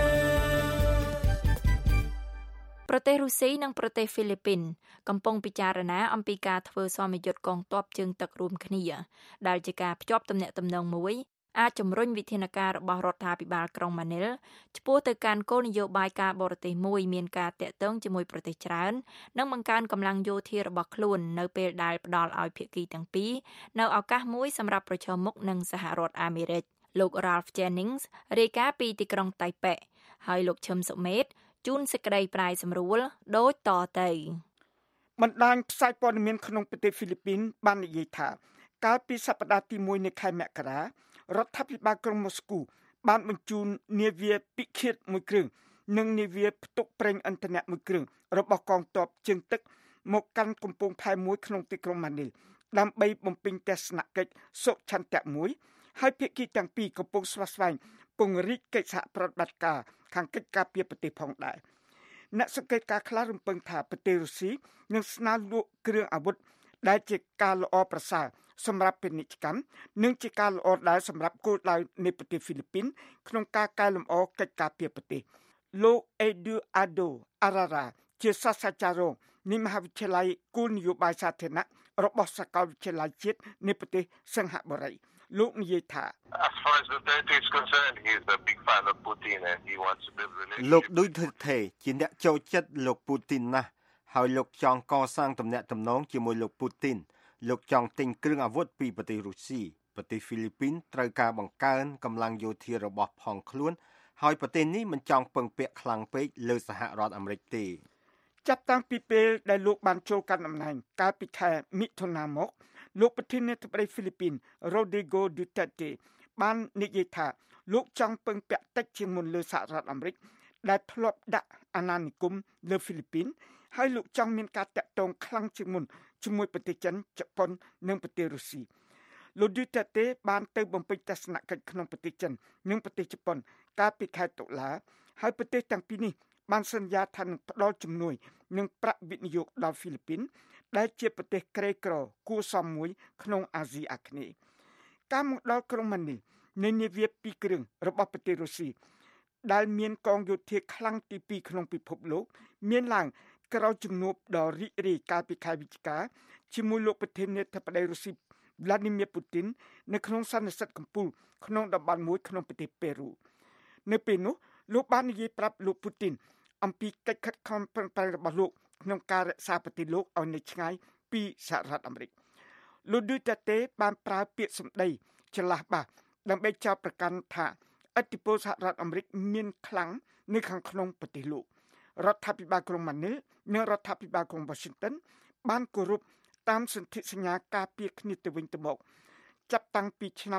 ប្រទេសរុស្ស៊ីនិងប្រទេសហ្វីលីពីនកំពុងពិចារណាអំពីការធ្វើសមយុទ្ធកងទ័ពជើងទឹករួមគ្នាដែលជាការភ្ជាប់ទំនាក់ទំនងមួយអាចជំរុញវិធានការរបស់រដ្ឋាភិបាលក្រុងម៉ានីលឆ្ពោះទៅកាន់គោលនយោបាយការបរទេសមួយមានការតាក់ទងជាមួយប្រទេសច្រើននិងបង្កើនកម្លាំងយោធារបស់ខ្លួននៅពេលដែលផ្ដល់ឲ្យភាគីទាំងពីរនៅឱកាសមួយសម្រាប់ប្រឈមមុខនឹងសហរដ្ឋអាមេរិកលោក Ralph Jennings រាយការណ៍ពីទីក្រុងតៃប៉េហើយលោកឈឹមសុមេតជួនសេចក្តីប្រាយសម្រួលដូចតទៅបណ្ដាញផ្សាយព័ត៌មានក្នុងប្រទេសហ្វីលីពីនបាននិយាយថាកាលពីសប្តាហ៍ទី1នៃខែមករារដ្ឋាភិបាលក្រុងម៉ូស្គូបានបញ្ជូននាវាពិឃាតមួយគ្រឿងនិងនាវាផ្ទុកប្រេងឥន្ធនៈមួយគ្រឿងរបស់កងទ័ពជើងទឹកមកកាន់កំពង់ផែមួយក្នុងទីក្រុងម៉ានីលដើម្បីបំពេញទស្សនកិច្ចសុឆន្ទៈមួយហើយភាគីទាំងពីរកំពុងស្វាស្វែងពង្រីកកិច្ចសហប្រតិបត្តិការខាងកិច្ចការពារប្រទេសផងដែរអ្នកសង្កេតការខ្លះរំពឹងថាប្រទេសរុស្ស៊ីនឹងស្នើលក់គ្រឿងអាវុធដែលជាការល្អប្រសើរសម្រាប់ពាណិជ្ជកម្មនិងជាការល្អដែរសម្រាប់គោលដៅនៃប្រទេសហ្វីលីពីនក្នុងការកែលម្អកិច្ចការពារប្រទេសលោក Eduardo Arara ជាសាស្ត្រាចារ្យនៃមហាវិទ្យាល័យគោលនយោបាយសាធារណៈរបស់សាកលវិទ្យាល័យជាតិនៃប្រទេសសិង្ហបុរីលោកនិយាយថា As far as Duterte is concerned, he is a big fan of Putin and he wants to build relations. លោកឌូធឺតេជាអ្នកចូលចិត្តលោកពូទីនណាស់ហើយលោកចង់កសាងទំនាក់ទំនងជាមួយលោកពូទីនលោកចង់ទិញគ្រឿងអាវុធពីប្រទេសរុស្ស៊ីប្រទេសហ្វីលីពីនត្រូវការបង្កើនកម្លាំងយោធារបស់ផងខ្លួនហើយប្រទេសនេះមិនចង់ពឹងពាក់ខ្លាំងពេកលើសហរដ្ឋអាមេរិកទេចាប់តាំងពីពេលដែលលោកបានចូលកាន់តំណែងកាលពីខែមិថុនាមកលោកប្រធានាធិបតីហ្វីលីពីន Rodrigo Duterte បាននិយាយថាលោកចង់ពឹងពាក់តិចជាងមុនលើសហរដ្ឋអាមេរិកដែលធ្លាប់ដាក់អាណានិគមលើហ្វីលីពីនហើយលោកចង់មានការតាក់ទងខ្លាំងជាងមុនជាមួយប្រទេសចិនជប៉ុននិងប្រទេសរុស្ស៊ីលោក Duterte បានទៅបំពេញទស្សនកិច្ចក្នុងប្រទេសចិននិងប្រទេសជប៉ុនកាលពីខែតុលាហើយប្រទេសទាំងពីរនេះបានសន្យាថានឹងផ្ដល់ជំនួយនិងប្រាក់វិនិយោគដល់ហ្វីលីពីនដែលជាប្រទេសក្រីក្រគួរសមមួយក្នុងអាស៊ីអាគ្នេយ៍ការមកដល់ក្រុងម៉ានីលនៃនាវាពីរគ្រឿងរបស់ប្រទេសរុស្ស៊ីដែលមានកងយោធាខ្លាំងទី2ក្នុងពិភពលោកមានឡើងក្រោយជំនួបដ៏រីករាយកាលពីខែវិច្ឆិកាជាមួយលោកប្រធានាធិបតីរុស្ស៊ី Vladimir Putin នៅក្នុងសន្និសីទកំពូលក្នុងតំបន់មួយក្នុងប្រទេសប៉េរូនៅពេលនោះលោកបាននិយាយប្រាប់លោក Putin អំពីកិច្ចខិតខំប្រឹងប្រែងរបស់លោកក្នុងការរក្សាប្រទេសលោកឲ្យនៅឆ្ងាយពីសហរដ្ឋអាមេរិកលោក Duterte បានប្រើពាក្យសម្ដីឆ្លាស់បាសដើម្បីចោទប្រកាន់ថាឥទ្ធិពលសហរដ្ឋអាមេរិកមានខ្លាំងនៅខាងក្នុងប្រទេសលោករដ្ឋាភិបាលក្រុងម៉ានីលនិងរដ្ឋាភិបាលក្រុង Washington បានគោរពតាមសន្ធិសញ្ញាការពារគ្នាទៅវិញទៅមកចាប់តាំងពីឆ្នាំ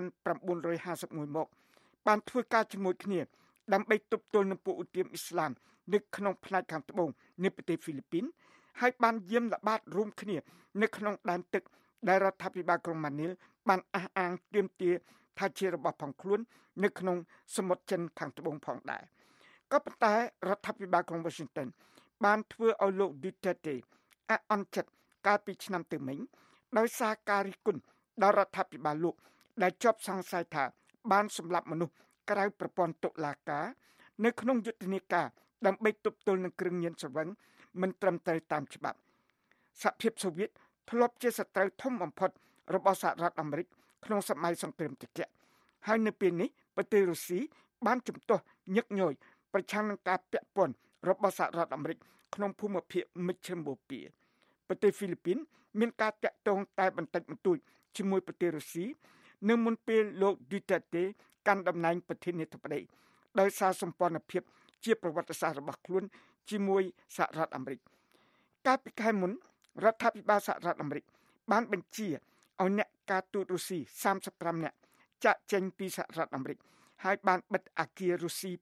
1951មកបានធ្វើការជាមួយគ្នាដើម្បីទប់ទល់នឹងពួកឧទាមអ៊ីស្លាមនៅក្នុងផ្នែកខាងត្បូងនៃប្រទេសហ្វីលីពីនហើយបានយាមល្បាតរួមគ្នានៅក្នុងដែនទឹកដែលរដ្ឋាភិបាលក្រុងម៉ានីលបានអះអាងទាមទារថាជារបស់ផងខ្លួននៅក្នុងសមុទ្រចិនខាងត្បូងផងដែរក៏ប៉ុន្តែរដ្ឋាភិបាលក្រុង Washington បានធ្វើឲ្យលោក Duterte អន់ចិត្តកាលពីឆ្នាំទៅមិញដោយសារការរិះគន់ដល់រដ្ឋាភិបាលលោកដែលជាប់សង្ស័យថាបានសម្លាប់មនុស្សក្រៅប្រព័ន្ធតុលាការនៅក្នុងយុទ្ធនាការដើម្បីទប់ទល់នឹងគ្រឿងញៀនស្រវឹងមិនត្រឹមត្រូវតាមច្បាប់សហភាពសូវៀតធ្លាប់ជាសត្រូវធំបំផុតរបស់សហរដ្ឋអាមេរិកក្នុងសម័យសង្គ្រាមត្រជាក់ហើយនៅពេលនេះប្រទេសរុស្ស៊ីបានជំទាស់ញឹកញយប្រឆាំងនឹងការពាក់ព័ន្ធរបស់សហរដ្ឋអាមេរិកក្នុងភូមិភាគមជ្ឈិមបូព៌ាប្រទេសហ្វីលីពីនមានការតាក់ទងតែបន្តិចបន្តួចជាមួយប្រទេសរុស្ស៊ីនៅមុនពេលលោក Duterte កាន់តំណែងប្រធានាធិបតីដោយសារសម្ព័ន្ធភាពជាប្រវត្តិសាស្ត្ររបស់ខ្លួនជាមួយសហរដ្ឋអាមេរិកកាលពីខែមុនរដ្ឋាភិបាលសហរដ្ឋអាមេរិកបានបញ្ជាឲ្យអ្នកការទូតរុស្ស៊ី35នាក់ចាក់ចេញពីសហរដ្ឋអាមេរិកហើយបានបិទអគាររុស្ស៊ី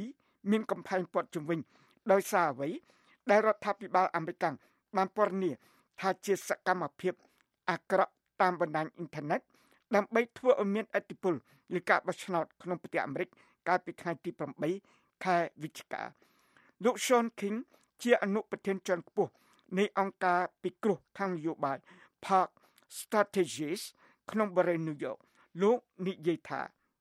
2មានកំផែងព័ទ្ធជុំវិញដោយសារអ្វីដែលរដ្ឋាភិបាលអាមេរិកបានពណ៌នាថាជាសកម្មភាពអាក្រក់តាមបណ្ដាញអ៊ីនធឺណិតដើម្បីធ្វើឲ្យមានឥទ្ធិពលលើការបោះឆ្នោតក្នុងប្រទេសអាមេរិកកាលពីថ្ងៃទី8ខែវិច្ឆិកាលោក Sean King ជាអនុប្រធានជាន់ខ្ពស់នៃអង្គការពិគ្រោះខាងនយោបាយ Park Strategies ក្នុងបរិយាញូវយ៉កលោកនិយាយថា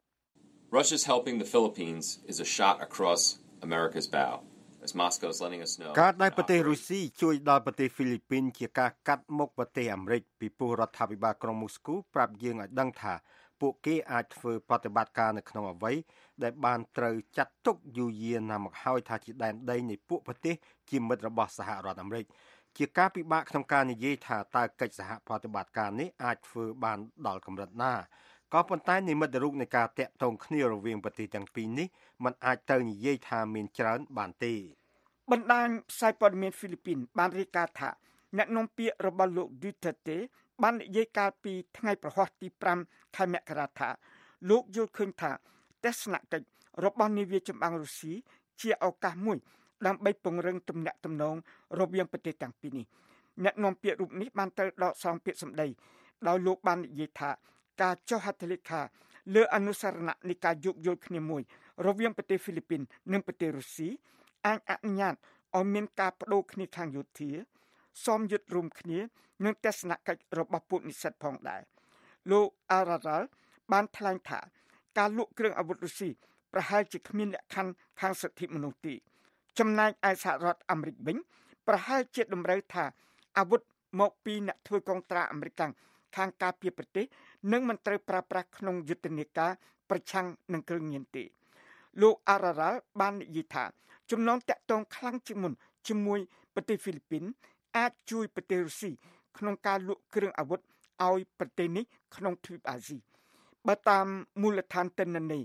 Russia's helping the Philippines is a shot across America's bow as Moscow is letting us know ការដែលប្រទេសរុស្ស៊ីជួយដល់ប្រទេសហ្វីលីពីនជាការកាត់មុខប្រទេសអាមេរិកពីព្រោះរដ្ឋាភិបាលក្រុងមូស្គូប្រាប់យើងឲ្យដឹងថាពួកគេអាចធ្វើប្រតិបត្តិការនៅក្នុងអ្វីដែលបានត្រូវចាត់ទុកយូរយារណាស់មកហើយថាជាដែនដីនៃពួកប្រទេសជាមិត្តរបស់សហរដ្ឋអាមេរិកជាការពិបាកក្នុងការនិយាយថាតើកិច្ចសហប្រតិបត្តិការនេះអាចធ្វើបានដល់កម្រិតណាក៏ប៉ុន្តែនិមិត្តរូបនៃការតាក់ទងគ្នារវាងប្រទេសទាំងពីរនេះมันអាចទៅនិយាយថាមានច្រើនបានទេបណ្ដាញផ្សាយព័ត៌មានហ្វីលីពីនបានរាយការណ៍ថាអ្នកនាំពាក្យរបស់លោក Duterte បាននិយាយកាលពីថ្ងៃប្រហ័សទី5ខែមករាថាលោកយល់ឃើញថាទស្សនកិច្ចរបស់នាវាចម្បាំងរុស្ស៊ីជាឱកាសមួយដើម្បីពង្រឹងទំនាក់ទំនងរវាងប្រទេសទាំងពីរនេះអ្នកនាំពាក្យរូបនេះបានត្រូវដកស្រង់ពាក្យសម្ដីដោយលោកបាននិយាយថាការចុះហត្ថលេខាលើអនុស្សរណៈនៃការយោគយល់គ្នាមួយរវាងប្រទេសហ្វីលីពីននិងប្រទេសរុស្ស៊ីអាចអនុញ្ញាតឲ្យមានការបដូរគ្នាខាងយោធាសមយុទ្ធរួមគ្នានិងទស្សនកិច្ចរបស់ពួកនិស្សិតផងដែរលោក Araral បានថ្លែងថាការលក់គ្រឿងអាវុធរុស្ស៊ីប្រហែលជាគ្មានលក្ខខណ្ឌខាងសិទ្ធិមនុស្សទេចំណែកឯសហរដ្ឋអាមេរិកវិញប្រហែលជាតម្រូវថាអាវុធមកពីអ្នកធ្វើកងត្រាអាមេរិកខាងការពារប្រទេសនឹងមិនត្រូវប្រើប្រាស់ក្នុងយុទ្ធនាការប្រឆាំងនឹងគ្រឿងញៀនទេលោក Araral បាននិយាយថាចំណងតាក់ទងខ្លាំងជាងមុនជាមួយប្រទេសហ្វីលីពីនអាចជួយប្រទេសរុស្ស៊ីក្នុងការលក់គ្រឿងអាវុធឲ្យប្រទេសនេះក្នុងទ្វីបអាស៊ីបើតាមមូលដ្ឋានទិន្នន័យ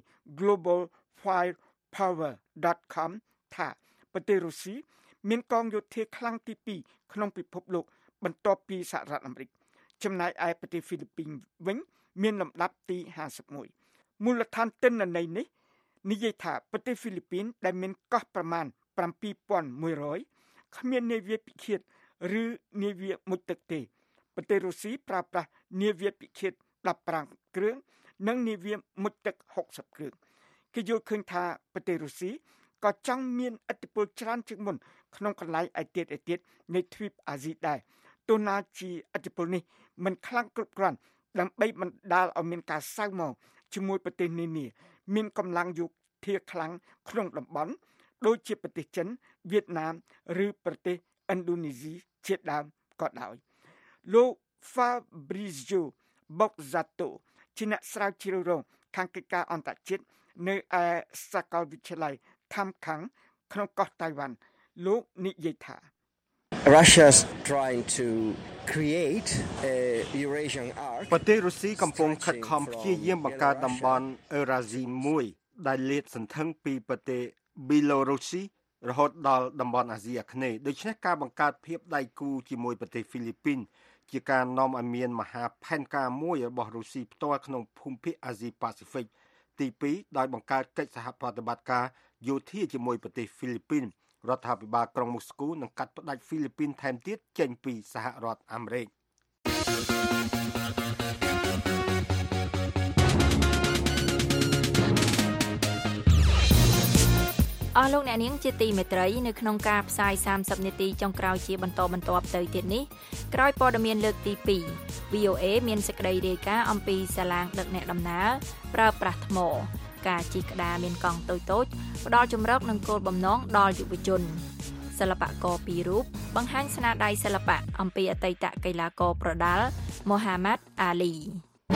globalfirepower.com ថាប្រទេសរុស្ស៊ីមានកងយោធាខ្លាំងទី2ក្នុងពិភពលោកបន្ទាប់ពីសហរដ្ឋអាមេរិកចំណែកឯប្រទេសហ្វីលីពីនវិញមានលំដាប់ទី51មូលដ្ឋានទិន្នន័យនេះនិយាយថាប្រទេសហ្វីលីពីនដែលមានកោះប្រមាណ 7,100 គ្មាននាវាពិឃាតឬនាវាមុជទឹកទេប្រទេសរុស្ស៊ីប្រើប្រាស់នាវាពិឃាត15គ្រឿងនិងនាវាមុជទឹក60គ្រឿងគេយល់ឃើញថាប្រទេសរុស្ស៊ីក៏ចង់មានឥទ្ធិពលច្រើនជាងមុនក្នុងកន្លែងឯទៀតនៃទ្វីបអាស៊ីដែរទោះណាជាឥទ្ធិពលនេះមិនខ្លាំងគ្រប់គ្រាន់ដើម្បីបណ្ដាលឲ្យមានការសៅមកជាមួយប្រទេសនានាមានកម្លាំងយោធាខ្លាំងក្នុងតំបន់ដូចជាប្រទេសចិនវៀតណាមឬប្រទេសឥណ្ឌូនេស៊ីជាដើមក៏ដោយលោក Fabrizio បុកហ្សាតូជាអ្នកស្រាវជ្រាវរងខាងកិច្ចការអន្តរជាតិនៅឯសាកលវិទ្យាល័យថាំខាំងក្នុងកោះតៃវ៉ាន់លោកនិយាយថា Russia's trying to create a Eurasian arc ប្រទេសរុស្ស៊ីកំពុងខិតខំព្យាយាមបង្កើតតំបន់អឺរ៉ាស៊ីមួយដែលលាតសន្ធឹងពីប្រទេសប៊ីឡូរុស្ស៊ីរហូតដល់តំបន់អាស៊ីអាគ្នេយ៍ដូច្នេះការបង្កើតភាពដៃគូជាមួយប្រទេសហ្វីលីពីនជាការនាំឲ្យមានមហាផែនការមួយរបស់រុស្ស៊ីផ្ទាល់ក្នុងភូមិភាគអាស៊ីប៉ាស៊ីហ្វិកទី2ដោយបង្កើតកិច្ចសហប្រតិបត្តិការយោធាជាមួយប្រទេសហ្វីលីពីនរដ្ឋាភិបាលក្រុងមូស្គូនឹងកាត់ផ្តាច់ហ្វីលីពីនថែមទៀតចេញពីសហរដ្ឋអាមេរិកអស់លោកអ្នកនាងជាទីមេត្រីនៅក្នុងការផ្សាយ30នាទីចុងក្រោយជាបន្តបន្ទាប់ទៅទៀតនេះក្រោយព័ត៌មានលើកទី2 VOA មានសេចក្តីរាយការណ៍អំពីសាឡាងដឹកអ្នកដំណើរប្រើប្រាស់ថ្មការជិះក្តារមានកង់តូចៗផ្ដល់ជម្រកនិងគោលបំណងដល់យុវជនសិល្បករពីររូបបង្ហាញស្នាដៃសិល្បៈអំពីអតីតកីឡាករប្រដាល់មូហាម៉ាត់អាលី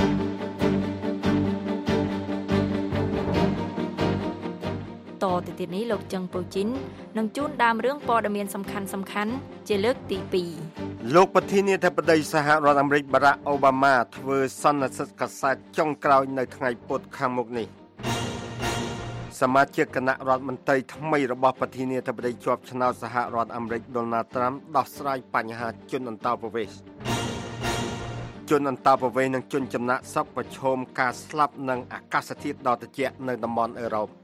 តទៅទៀតនេះលោកចឹងប៉ូជីននឹងជួនដើមរឿងព័ត៌មានសំខាន់ជាលើកទី2 លោកប្រធានាធិបតីសហរដ្ឋអាមេរិកបារ៉ាក់អូបាម៉ាធ្វើសន្និសីទកាសែតចុងក្រោយនៅថ្ងៃពុធខាងមុខនេះសមាជិកគណៈរដ្ឋមន្ត្រីថ្មីរបស់ប្រធានាធិបតីជាប់ឆ្នោតសហរដ្ឋអាមេរិកដូណាល់ត្រាំដោះស្រាយបញ្ហាជនអន្តោប្រវេសន៍ជនអន្តោប្រវេសន៍និងជនចំណាក់ស្រុកប្រឈមការស្លាប់និងអាកាសធាតុដ៏ត្រជាក់នៅតំបន់អឺរ៉ុប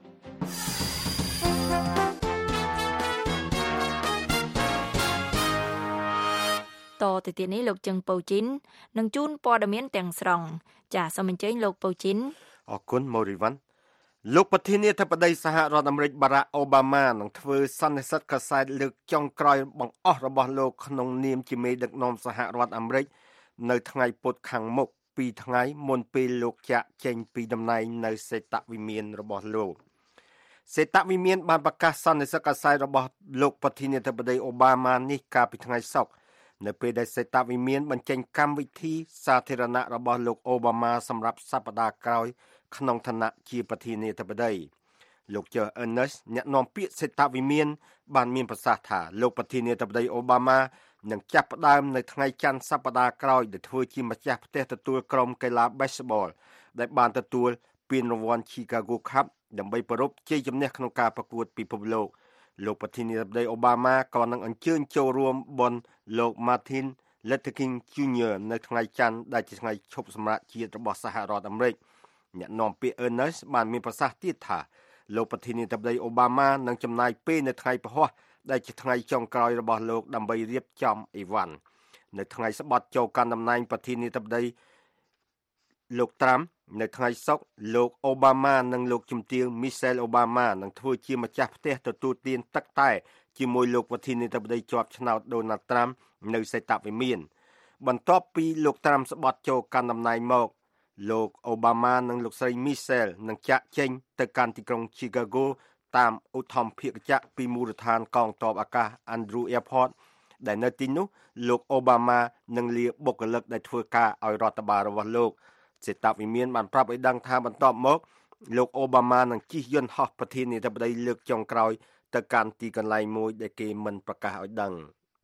តទៅទៀតនេះលោកចឹងប៉ូជីននឹងជូនព័ត៌មានទាំងស្រុងចាសសូមអញ្ជើញលោកប៉ូជីនអរគុណម៉ូរីវ៉ាន់លោកប្រធានាធិបតីសហរដ្ឋអាមេរិកបារ៉ាក់អូបាម៉ានឹងធ្វើសន្និសីទកាសែតលើកចុងក្រោយបង្អស់របស់លោកក្នុងនាមជាមេដឹកនាំសហរដ្ឋអាមេរិកនៅថ្ងៃពុធខាងមុខ2ថ្ងៃមុនពេលលោកចាក់ចេញពីតំណែងនៅសេតវិមានរបស់លោកសេតវិមានបានប្រកាសសន្និសីទកាសែតរបស់លោកប្រធានាធិបតីអូបាម៉ានេះកាលពីថ្ងៃសុក្រនៅពេលដែលសេតវិមានបញ្ចេញកម្មវិធីសាធារណៈរបស់លោកអូបាម៉ាសម្រាប់សប្តាហ៍ក្រោយក្នុងឋានៈជាប្រធានាធិបតីលោកជើអឺណឺសអ្នកនាំពាក្យសេតវិមានបានមានប្រសាសន៍ថាលោកប្រធានាធិបតីអូបាម៉ានឹងចាប់ផ្ដើមនៅថ្ងៃច័ន្ទសប្តាហ៍ក្រោយដែលធ្វើជាម្ចាស់ផ្ទះទទួលក្រុមកីឡា Baseball ដែលបានទទួលពានរង្វាន់ Chicago Cup ដើម្បីប្រពៃជ័យជំនះក្នុងការប្រកួតពិភពលោកប្រធានាធិបតីអូបាម៉ាក៏នឹងអញ្ជើញចូលរួមបុណ្យលោក Martin Luther King Jr. នៅថ្ងៃច័ន្ទដែលជាថ្ងៃឈប់សម្រាកជាតិរបស់សហរដ្ឋអាមេរិកអ្នកនាំពាក្យ Ernest បានមានប្រសាសន៍ទៀតថាលោកប្រធានាធិបតីអូបាម៉ានឹងចំណាយពេលនៅថ្ងៃពហុដែលជាថ្ងៃចុងក្រោយរបស់លោកដើម្បីរៀបចំអីវ៉ាន់នៅថ្ងៃស្បត់ចូលកាន់តំណែងប្រធានាធិបតីលោកត្រាំនៅថ្ងៃសុក្រលោកអូបាម៉ានិងលោកជំទាវ Michelle Obama នឹងធ្វើជាម្ចាស់ផ្ទះទទួលទានទឹកតែជាមួយលោកប្រធានាធិបតីជាប់ឆ្នោត Donald Trump នៅសេតវិមានបន្ទាប់ពីលោកត្រាំស្បត់ចូលកាន់តំណែងមកលោកអូបាម៉ានិងលោកស្រី Michelle នឹងចាក់ចេញទៅកាន់ទីក្រុង Chicago តាមឧទ្ធម្ភាគចក្រពីមូលដ្ឋានកងទ័ពអាកាស Andrews Airport ដែលនៅទីនោះលោកអូបាម៉ានឹងលាបុគ្គលិកដែលធ្វើការឲ្យរដ្ឋបាលរបស់លោកសេតវិមានបានប្រាប់ឲ្យដឹងថាបន្ទាប់មកលោកអូបាម៉ានឹងជិះយន្តហោះប្រធានាធិបតីលើកចុងក្រោយទៅកាន់ទីកន្លែងមួយដែលគេមិនប្រកាសឲ្យដឹង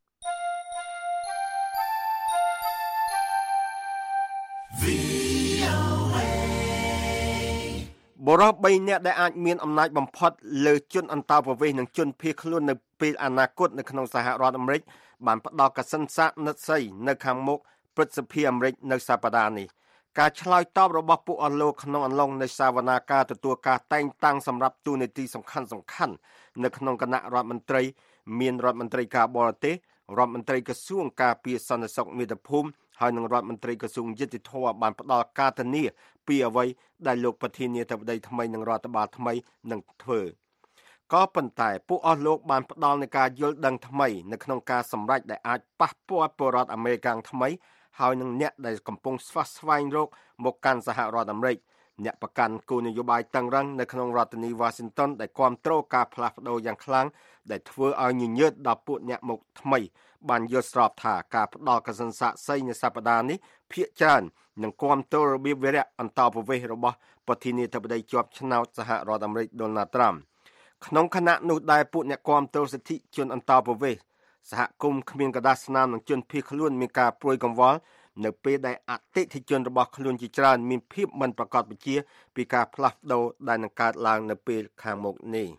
បរិបទ3នាក់ដែលអាចមានអំណាចបំផុតលើជនអន្តោប្រវេសន៍និងជនភៀសខ្លួននៅពេលអនាគតនៅក្នុងសហរដ្ឋអាមេរិកបានផ្ដល់កសិនសាកនិស្ស័យនៅខាងមុខព្រឹទ្ធសភាអាមេរិកនៅសប្តាហ៍នេះការឆ្លើយតបរបស់ពួកអស់លោកក្នុងអំឡុងនៃសវនាការទទួលការតែងតាំងសម្រាប់តួនាទីសំខាន់ៗនៅក្នុងគណៈរដ្ឋមន្ត្រីមានរដ្ឋមន្ត្រីការបរទេសរដ្ឋមន្ត្រីក្រសួងការពារសន្តិសុខមាតុភូមិហើយនឹងរដ្ឋមន្ត្រីក្រសួងយុតិធធម៌បានផ្ដល់ការធានាពីអ្វីដែលលោកប្រធានាធិបតីថ្មីនឹងរដ្ឋបាលថ្មីនឹងធ្វើក៏ប៉ុន្តែពួកអស់លោកបានផ្ដល់នៃការយល់ដឹងថ្មីនៅក្នុងការសម្រេចដែលអាចប៉ះពាល់ពលរដ្ឋអាមេរិកថ្មីហើយនឹងអ្នកដែលកំពុងស្វាស្វែងរកមកកាន់សហរដ្ឋអាមេរិកអ្នកប្រកាន់គោលនយោបាយតឹងរ៉ឹងនៅក្នុងរដ្ឋធានី Washington ដែលគាំទ្រការផ្លាស់ប្ដូរយ៉ាងខ្លាំងដែលធ្វើឲ្យញញើតដល់ពួកអ្នកមកថ្មីបានយល់ស្របថាការផ្ដល់កសិនសាកសីនៅសប្តាហ៍នេះភាគច្រើននិងគាំទ្ររបៀបវារៈអន្តរប្រវេសន៍របស់ប្រធានាធិបតីជាប់ឆ្នោតសហរដ្ឋអាមេរិក Donald Trump ក្នុងខណៈនោះដែលពួកអ្នកគាំទ្រសិទ្ធិជនអន្តរប្រវេសន៍សហគមន៍គ្មានក្រដាសស្នាមនិងជនភៀសខ្លួនមានការព្រួយកង្វល់នៅពេលដែលអតិថិជនរបស់ខ្លួនជាច្រើនមានភាពមិនប្រកបវិជ្ជាពីការផ្លាស់ប្ដូរដែលនឹងកើតឡើងនៅពេលខាងមុខនេះ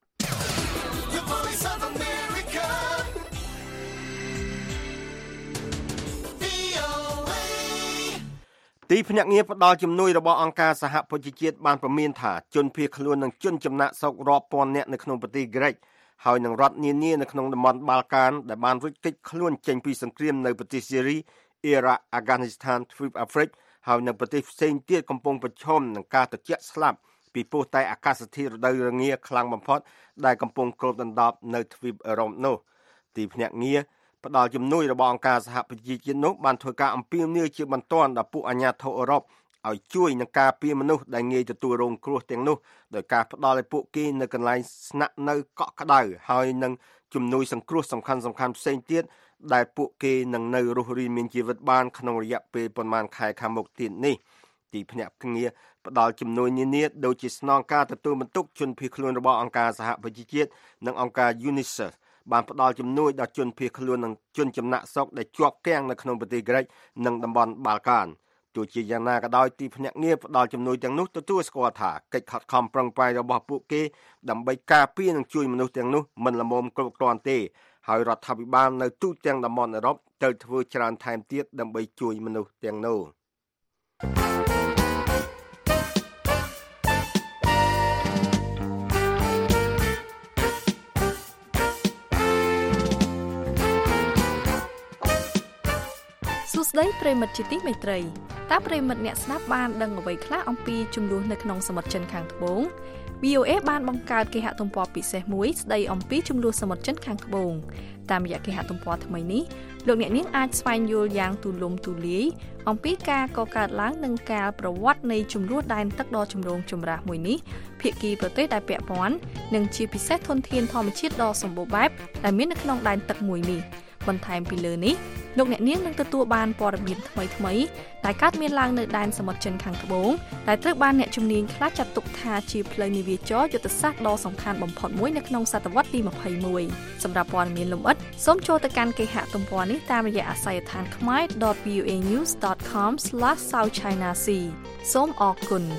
ទីភ្នាក់ងារផ្ដល់ជំនួយរបស់អង្គការសហប្រជាជាតិបានព្រមានថាជនភៀសខ្លួននិងជនចំណាក់ស្រុករាប់ពាន់នាក់នៅក្នុងប្រទេសក្រិកហើយនឹងរដ្ឋនានានៅក្នុងតំបន់បាល់កានដែលបានរួចគេចខ្លួនចេញពីសង្គ្រាមនៅប្រទេសស៊េរីអ៊ីរ៉ាក់អាហ្គានីស្ថានទ្វីបអាហ្វ្រិកហើយនៅប្រទេសផ្សេងទៀតកំពុងប្រឈមនឹងការត្រជាក់ស្លាប់ពីព្រោះតែអាកាសធាតុរដូវរងាខ្លាំងបំផុតដែលកំពុងគ្របដណ្ដប់នៅទ្វីបអឺរ៉ុបនោះទីភ្នាក់ងារផ្ដល់ជំនួយរបស់អង្គការសហប្រជាជាតិនោះបានធ្វើការអំពាវនាវជាបន្ទាន់ដល់ពួកអាជ្ញាធរអឺរ៉ុបឲ្យជួយនឹងការពារមនុស្សដែលងាយទទួលរងគ្រោះទាំងនោះដោយការផ្ដល់ឲ្យពួកគេនៅកន្លែងស្នាក់នៅកក់ក្ដៅហើយនឹងជំនួយសង្គ្រោះសំខាន់ផ្សេងទៀតដែលពួកគេនឹងនៅរស់រានមានជីវិតបានក្នុងរយៈពេលប្រមាណខែខាងមុខទៀតនេះទីភ្នាក់ងារផ្ដល់ជំនួយនានាដូចជាស្នងការទទួលបន្ទុកជនភៀសខ្លួនរបស់អង្គការសហប្រជាជាតិនិងអង្គការ UNICEF បានផ្ដល់ជំនួយដល់ជនភៀសខ្លួននិងជនចំណាក់ស្រុកដែលជាប់គាំងនៅក្នុងប្រទេសក្រិកនិងតំបន់បាល់កានទោះជាយ៉ាងណាក៏ដោយទីភ្នាក់ងារផ្ដល់ជំនួយទាំងនោះទទួលស្គាល់ថាកិច្ចខិតខំប្រឹងប្រែងរបស់ពួកគេដើម្បីការពារនិងជួយមនុស្សទាំងនោះមិនល្មមគ្រប់គ្រាន់ទេហើយរដ្ឋាភិបាលនៅទូទាំងតំបន់អឺរ៉ុបត្រូវធ្វើច្រើនថែមទៀតដើម្បីជួយមនុស្សទាំងនោះសួស្តីប្រិមិត្តជាទីមេត្រីតើប្រិមិត្តអ្នកស្ដាប់បានដឹងអ្វីខ្លះអំពីចំនួននៅក្នុងសមុទ្រចិនខាងត្បូង VOA បានបង្កើតគេហទំព័រពិសេសមួយស្ដីអំពីចំនួនសមុទ្រចិនខាងត្បូងតាមរយៈគេហទំព័រថ្មីនេះលោកអ្នកនាងអាចស្វែងយល់យ៉ាងទូលំទូលាយអំពីការកកើតឡើងនិងការប្រវត្តិនៃចំនួនដែនទឹកដ៏ចម្រូងចម្រាសមួយនេះភាគីប្រទេសដែលពាក់ព័ន្ធនិងជាពិសេសធនធានធម្មជាតិដ៏សម្បូរបែបដែលមាននៅក្នុងដែនទឹកមួយនេះបន្ថែមពីលើនេះលោកអ្នកនាងនឹងទទួលបានព័ត៌មានថ្មីៗដែលកើតមានឡើងនៅដែនសមុទ្រចិនខាងត្បូងដែលត្រូវបានអ្នកជំនាញខ្លះចាត់ទុកថាជាផ្លូវនាវាចរយុទ្ធសាស្ត្រដ៏សំខាន់បំផុតមួយនៅក្នុងសតវត្សទី21សម្រាប់ព័ត៌មានលម្អិតសូមចូលទៅកាន់គេហទំព័រនេះតាមរយៈអាសយដ្ឋាន khmer.voanews.com/southchinasea សូមអរគុណ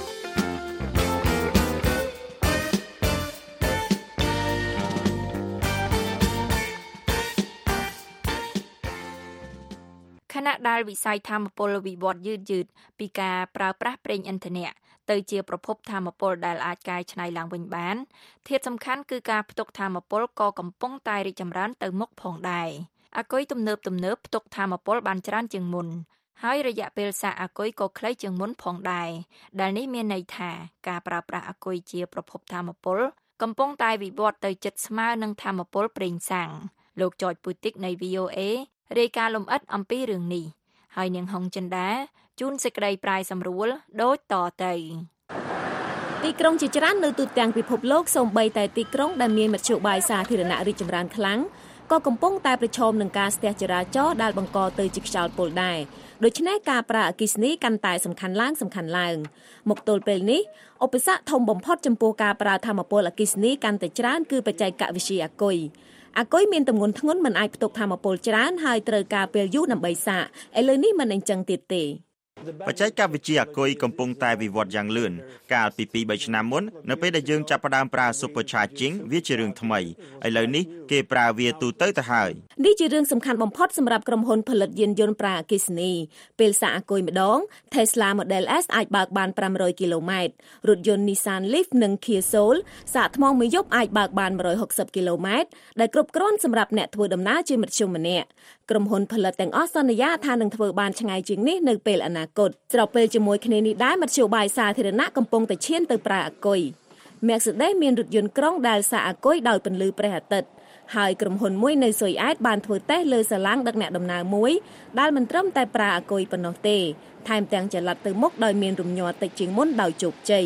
ខណៈដែលវិស័យថាមពលវិវត្តយឺតពីការប្រើប្រាស់ប្រេងឥន្ធនៈទៅជាប្រភពថាមពលដែលអាចកែច្នៃឡើងវិញបានធាតុសំខាន់គឺការផ្ទុកថាមពលក៏កំពុងតែរីកចម្រើនទៅមុខផងដែរអាគុយទំនើបផ្ទុកថាមពលបានច្រើនជាងមុនហើយរយៈពេលសាកអាគុយក៏ខ្លីជាងមុនផងដែរដែលនេះមានន័យថាការប្រើប្រាស់អាគុយជាប្រភពថាមពលកំពុងតែវិវត្តទៅជិតស្មើនឹងថាមពលប្រេងសាំងលោកចចពូទីកនៃ VOAរាយការណ៍លម្អិតអំពីរឿងនេះហើយនាងហុងចិន្តាជូនសេចក្តីប្រាយសម្រួលដូចតទៅទីក្រុងជាច្រើននៅទូទាំងពិភពលោកសូម្បីតែទីក្រុងដែលមានមធ្យោបាយសាធារណៈរីកចម្រើនខ្លាំងក៏កំពុងតែប្រឈមនឹងការស្ទះចរាចរណ៍ដែលបង្កទៅជាខ្យល់ពុលដែរដូច្នេះការប្រើអគ្គិសនីកាន់តែសំខាន់ឡើងមកទល់ពេលនេះឧបសគ្គធំបំផុតចំពោះការប្រើថាមពលអគ្គិសនីកាន់តែច្រើនគឺបច្ចេកវិទ្យាអាគុយមានទម្ងន់ធ្ងន់មិនអាចផ្ទុកថាមពលច្រើនហើយត្រូវការពេលយូរដើម្បីសាកឥឡូវនេះមិនអញ្ចឹងទៀតទេបច្ចេកវិទ្យាអាគុយកំពុងតែវិវត្តយ៉ាងលឿនកាលពី 2-3 ឆ្នាំមុននៅពេលដែលយើងចាប់ផ្ដើមប្រើ Supercharging វាជារឿងថ្មីឥឡូវនេះគេប្រើវាទូទៅទៅហើយនេះជារឿងសំខាន់បំផុតសម្រាប់ក្រុមហ៊ុនផលិតយានយន្តប្រើអគ្គិសនីពេលសាកអាគុយម្ដង Tesla Model S អាចបើកបាន500គីឡូម៉ែត្ររថយន្ត Nissan Leaf និង Kia Soul សាកថ្មមួយយប់អាចបើកបាន160គីឡូម៉ែត្រដែលគ្រប់គ្រាន់សម្រាប់អ្នកធ្វើដំណើរជាមធ្យមម្នាក់ក្រុមហ៊ុនផលិតទាំងអស់សន្យាថានឹងធ្វើបានឆ្ងាយជាងនេះនៅពេលអនាគតស្របពេលជាមួយគ្នានេះដែរមធ្យោបាយសាធារណៈកំពុងតែឈានទៅប្រើអាគុយ Mercedes មានរថយន្តក្រុងដែលសាកអាគុយដោយពន្លឺព្រះអាទិត្យហើយក្រុមហ៊ុនមួយនៅស៊ុយអែតបានធ្វើតេស្តលើសាឡាងដឹកអ្នកដំណើរមួយដែលមិនត្រឹមតែប្រើអាគុយប៉ុណ្ណោះទេថែមទាំងចល័តទៅមុខដោយមានរំញ័រតិចជាងមុនដោយជោគជ័យ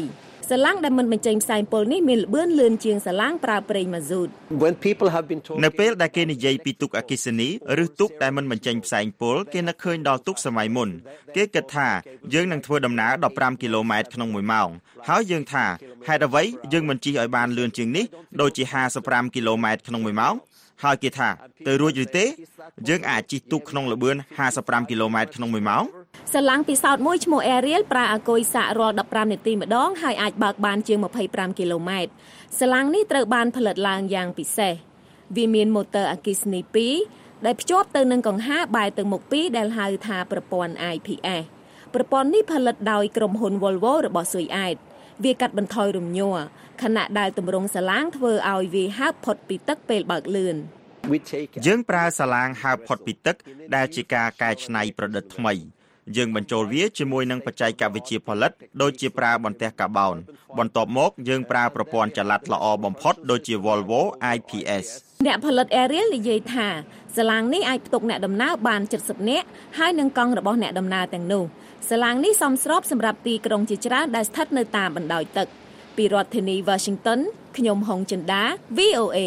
សាឡាំងដែលមិនបញ្ចេញផ្សែងពុលនេះមានល្បឿនលឿនជាងសាឡាំងប្រើប្រេងម៉ាស៊ូតនៅពេលដែលគេនិយាយពីទូកអគ្គិសនីឬទូកដែលមិនបញ្ចេញផ្សែងពុលគេនឹកឃើញដល់ទូកសម័យមុនគេគិតថាយើងនឹងធ្វើដំណើរ15គីឡូម៉ែត្រក្នុង1ម៉ោងហើយយើងថាហេតុអ្វីយើងមិនជិះឲ្យបានលឿនជាងនេះដូចជា55គីឡូម៉ែត្រក្នុង1ម៉ោងហើយគេថាទៅរួចឬទេយើងអាចជិះទូកក្នុងល្បឿន55គីឡូម៉ែត្រក្នុង1ម៉ោងសាឡាំងពិសោធន៍មួយឈ្មោះ Ariel ប្រើអាគុយសាករាល់15នាទីម្ដងហើយអាចបើកបានជាង25គីឡូម៉ែត្រសាឡាំងនេះត្រូវបានផលិតឡើងយ៉ាងពិសេសវាមានម៉ូទ័រអគ្គិសនី2ដែលភ្ជាប់ទៅនឹងកង្ហាបែរទៅមុខ2ដែលហៅថាប្រព័ន្ធ IPS ប្រព័ន្ធនេះផលិតដោយក្រុមហ៊ុន Volvo របស់ស៊ុយអែតវាកាត់បន្ថយរំញ័រខណៈដែលទម្រង់សាឡាងធ្វើឲ្យវាហើបផុតពីទឹកពេលបើកលឿនយើងប្រើសាឡាងហើបផុតពីទឹកដែលជាការកែច្នៃប្រឌិតថ្មីយើងបញ្ចូលវាជាមួយនឹងបច្ចេកវិទ្យាផលិតដូចជាប្រើបន្ទះកាបូនបន្ទាប់មកយើងប្រើប្រព័ន្ធចល័តល្អបំផុតដូចជា Volvo IPS អ្នកផលិត Ariel និយាយថាសាឡាងនេះអាចផ្ទុកអ្នកដំណើរបាន70នាក់ហើយនឹងកង់របស់អ្នកដំណើរទាំងនោះសាឡាងនេះសមស្របសម្រាប់ទីក្រុងជាច្រើនដែលស្ថិតនៅតាមបណ្ដោយទឹកពីរដ្ឋធានី Washington ខ្ញុំហុងចិន្តា VOA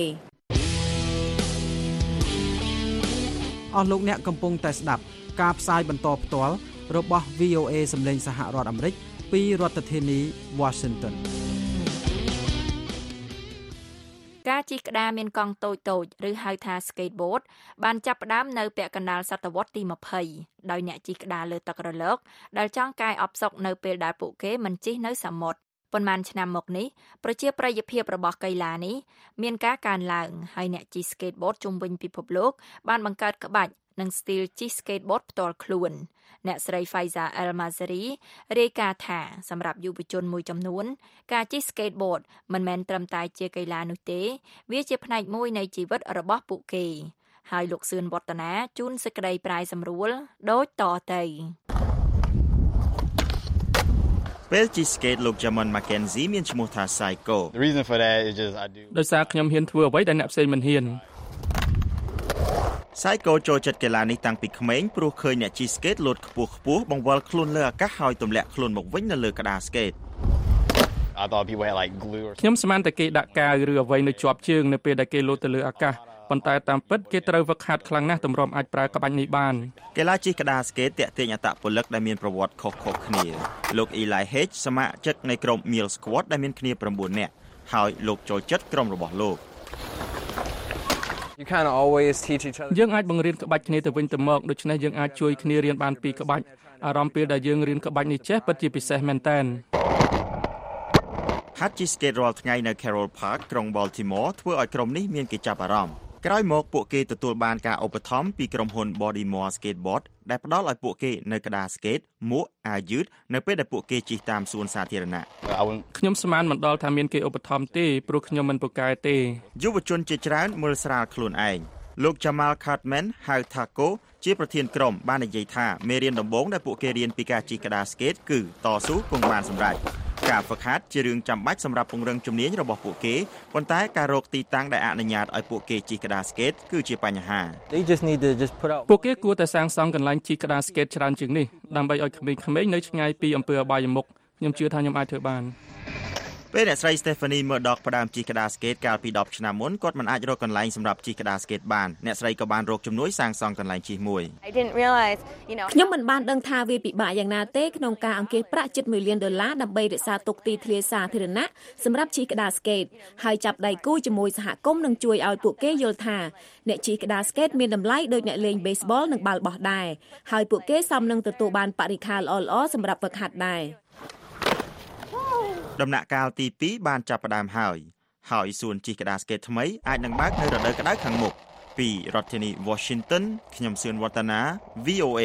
អស់លោកអ្នកកំពុងតែស្ដាប់ការផ្សាយបន្តផ្ទាល់របស់ VOA សម្លេងសហរដ្ឋអាមេរិកពីរដ្ឋធានី Washington ការជិះក្តារមានកង់តូចៗឬហៅថា skateboard បានចាប់ផ្ដើមនៅពាក់កណ្ដាលសតវត្សទី20ដោយអ្នកជិះក្តារលើទឹករលកដែលចង់កាយអបសុកនៅពេលដែលពួកគេមិនជិះនៅសមុទ្រប៉ុន្មានឆ្នាំមកនេះប្រជាប្រិយភាពរបស់កីឡានេះមានការកើនឡើងហើយអ្នកជិះ skateboard ជុំវិញពិភពលោកបានបង្កើតក្បាច់និងស្ទីលជិះ skateboard ផ្ទាល់ខ្លួនអ្នកស្រី Faiza Al-Mazari រាយការណ៍ថាសម្រាប់យុវជនមួយចំនួនការជិះ skateboard មិនមែនត្រឹមតែជាកីឡានោះទេវាជាផ្នែកមួយនៃជីវិតរបស់ពួកគេហើយលោកសឿនវឌ្ឍនាជូនសេចក្តីប្រាយសម្រួលដូចតទៅពេលជិះ skate លោក Jamon Mackenzie មានឈ្មោះថា Psycho The reason for that is just I do ដោយសារខ្ញុំហ៊ានធ្វើអ្វីដែលអ្នកផ្សេងមិនហ៊ាន Psycho ចូលចិត្តកីឡានេះតាំងពីក្មេងព្រោះឃើញអ្នកជិះ skate លោតខ្ពស់ៗបង្វិលខ្លួនលើអាកាសហើយទម្លាក់ខ្លួនមកវិញនៅលើក្តារ skate I thought people had like glue or ខ្ញុំស្មានតែគេដាក់កាវឬអ្វីនៅជាប់ជើងនៅពេលដែលគេលោតទៅលើអាកាសប៉ុន្តែតាមពិតគេត្រូវវឹកហាត់ខ្លាំងណាស់ទម្រាំអាចប្រើក្បាច់នេះបានកីឡាជិះក្តារ skate ទាក់ទាញអត្តពលិកដែលមានប្រវត្តិខុសៗគ្នាលោក Eli Hedge សមាជិកនៃក្រុម Mill Squad ដែលមានគ្នា9នាក់ហើយលោកចូលចិត្តក្រុមរបស់លោកយើងអាចបង្រៀនក្បាច់គ្នាទៅវិញទៅមកដូច្នេះយើងអាចជួយគ្នារៀនបានពីក្បាច់អារម្មណ៍ពេលដែលយើងរៀនក្បាច់នេះចេះពិតជាពិសេសមែនទែនហាត់ជិះ skate រាល់ថ្ងៃនៅ Carroll Park ក្រុង Baltimore ធ្វើឲ្យក្រុមនេះមានគេចាប់អារម្មណ៍ក្រោយមកពួកគេទទួលបានការឧបត្ថម្ភពីក្រុមហ៊ុន Bodymore Skateboard ដែលផ្ដល់ឲ្យពួកគេនៅក្តារ skate មួកអាវយឺតនៅពេលដែលពួកគេជិះតាមសួនសាធារណៈខ្ញុំស្មានមិនដល់ថាមានគេឧបត្ថម្ភទេព្រោះខ្ញុំមិនពូកែទេយុវជនជាច្រើនមើលស្រាលខ្លួនឯងលោក Jamal Cartman ហៅថា Ko ជាប្រធានក្រុមបាននិយាយថាមេរៀនដំបូងដែលពួកគេរៀនពីការជិះក្តារ skate គឺតស៊ូគង់បានសម្រេចការហ្វឹកហាត់ជារឿងចាំបាច់សម្រាប់ពង្រឹងជំនាញរបស់ពួកគេប៉ុន្តែការរកទីតាំងដែលអនុញ្ញាតឲ្យពួកគេជិះក្តារ skate គឺជាបញ្ហាពួកគេគួរតែសាងសង់កន្លែងជិះក្តារ skate ច្រើនជាងនេះដើម្បីឲ្យក្មេងៗនៅឆ្ងាយពីអំពើអបាយមុខខ្ញុំជឿថាខ្ញុំអាចធ្វើបានពេលអ្នកស្រី Stephanie Murdoch ផ្ដើមជិះក្តារ skate កាលពី10ឆ្នាំមុនគាត់មិនអាចរកកន្លែងសម្រាប់ជិះក្តារ skate បានអ្នកស្រីក៏បានរកជំនួយសាងសង់កន្លែងជិះមួយខ្ញុំមិនបានដឹងថាវាពិបាកយ៉ាងណាទេក្នុងការអង្គាសប្រាក់ជិត$1 លានដើម្បីរក្សាទុកទីធ្លាសាធារណៈសម្រាប់ជិះក្តារ skate ហើយចាប់ដៃគូជាមួយសហគមន៍នឹងជួយឲ្យពួកគេយល់ថាអ្នកជិះក្តារ skate មានតម្លៃដូចអ្នកលេង baseball និងបាល់បោះដែរហើយពួកគេសមនឹងទទួលបានបរិក្ខារល្អៗសម្រាប់ហ្វឹកហាត់ដែរដំណាក់កាលទី2បានចាប់ផ្ដើមហើយសួនជិះក្តារ skate ថ្មីអាចនឹងបើកនៅរដូវក្តៅខាងមុខពីរដ្ឋធានី Washington ខ្ញុំសឿនវឌ្ឍនា VOA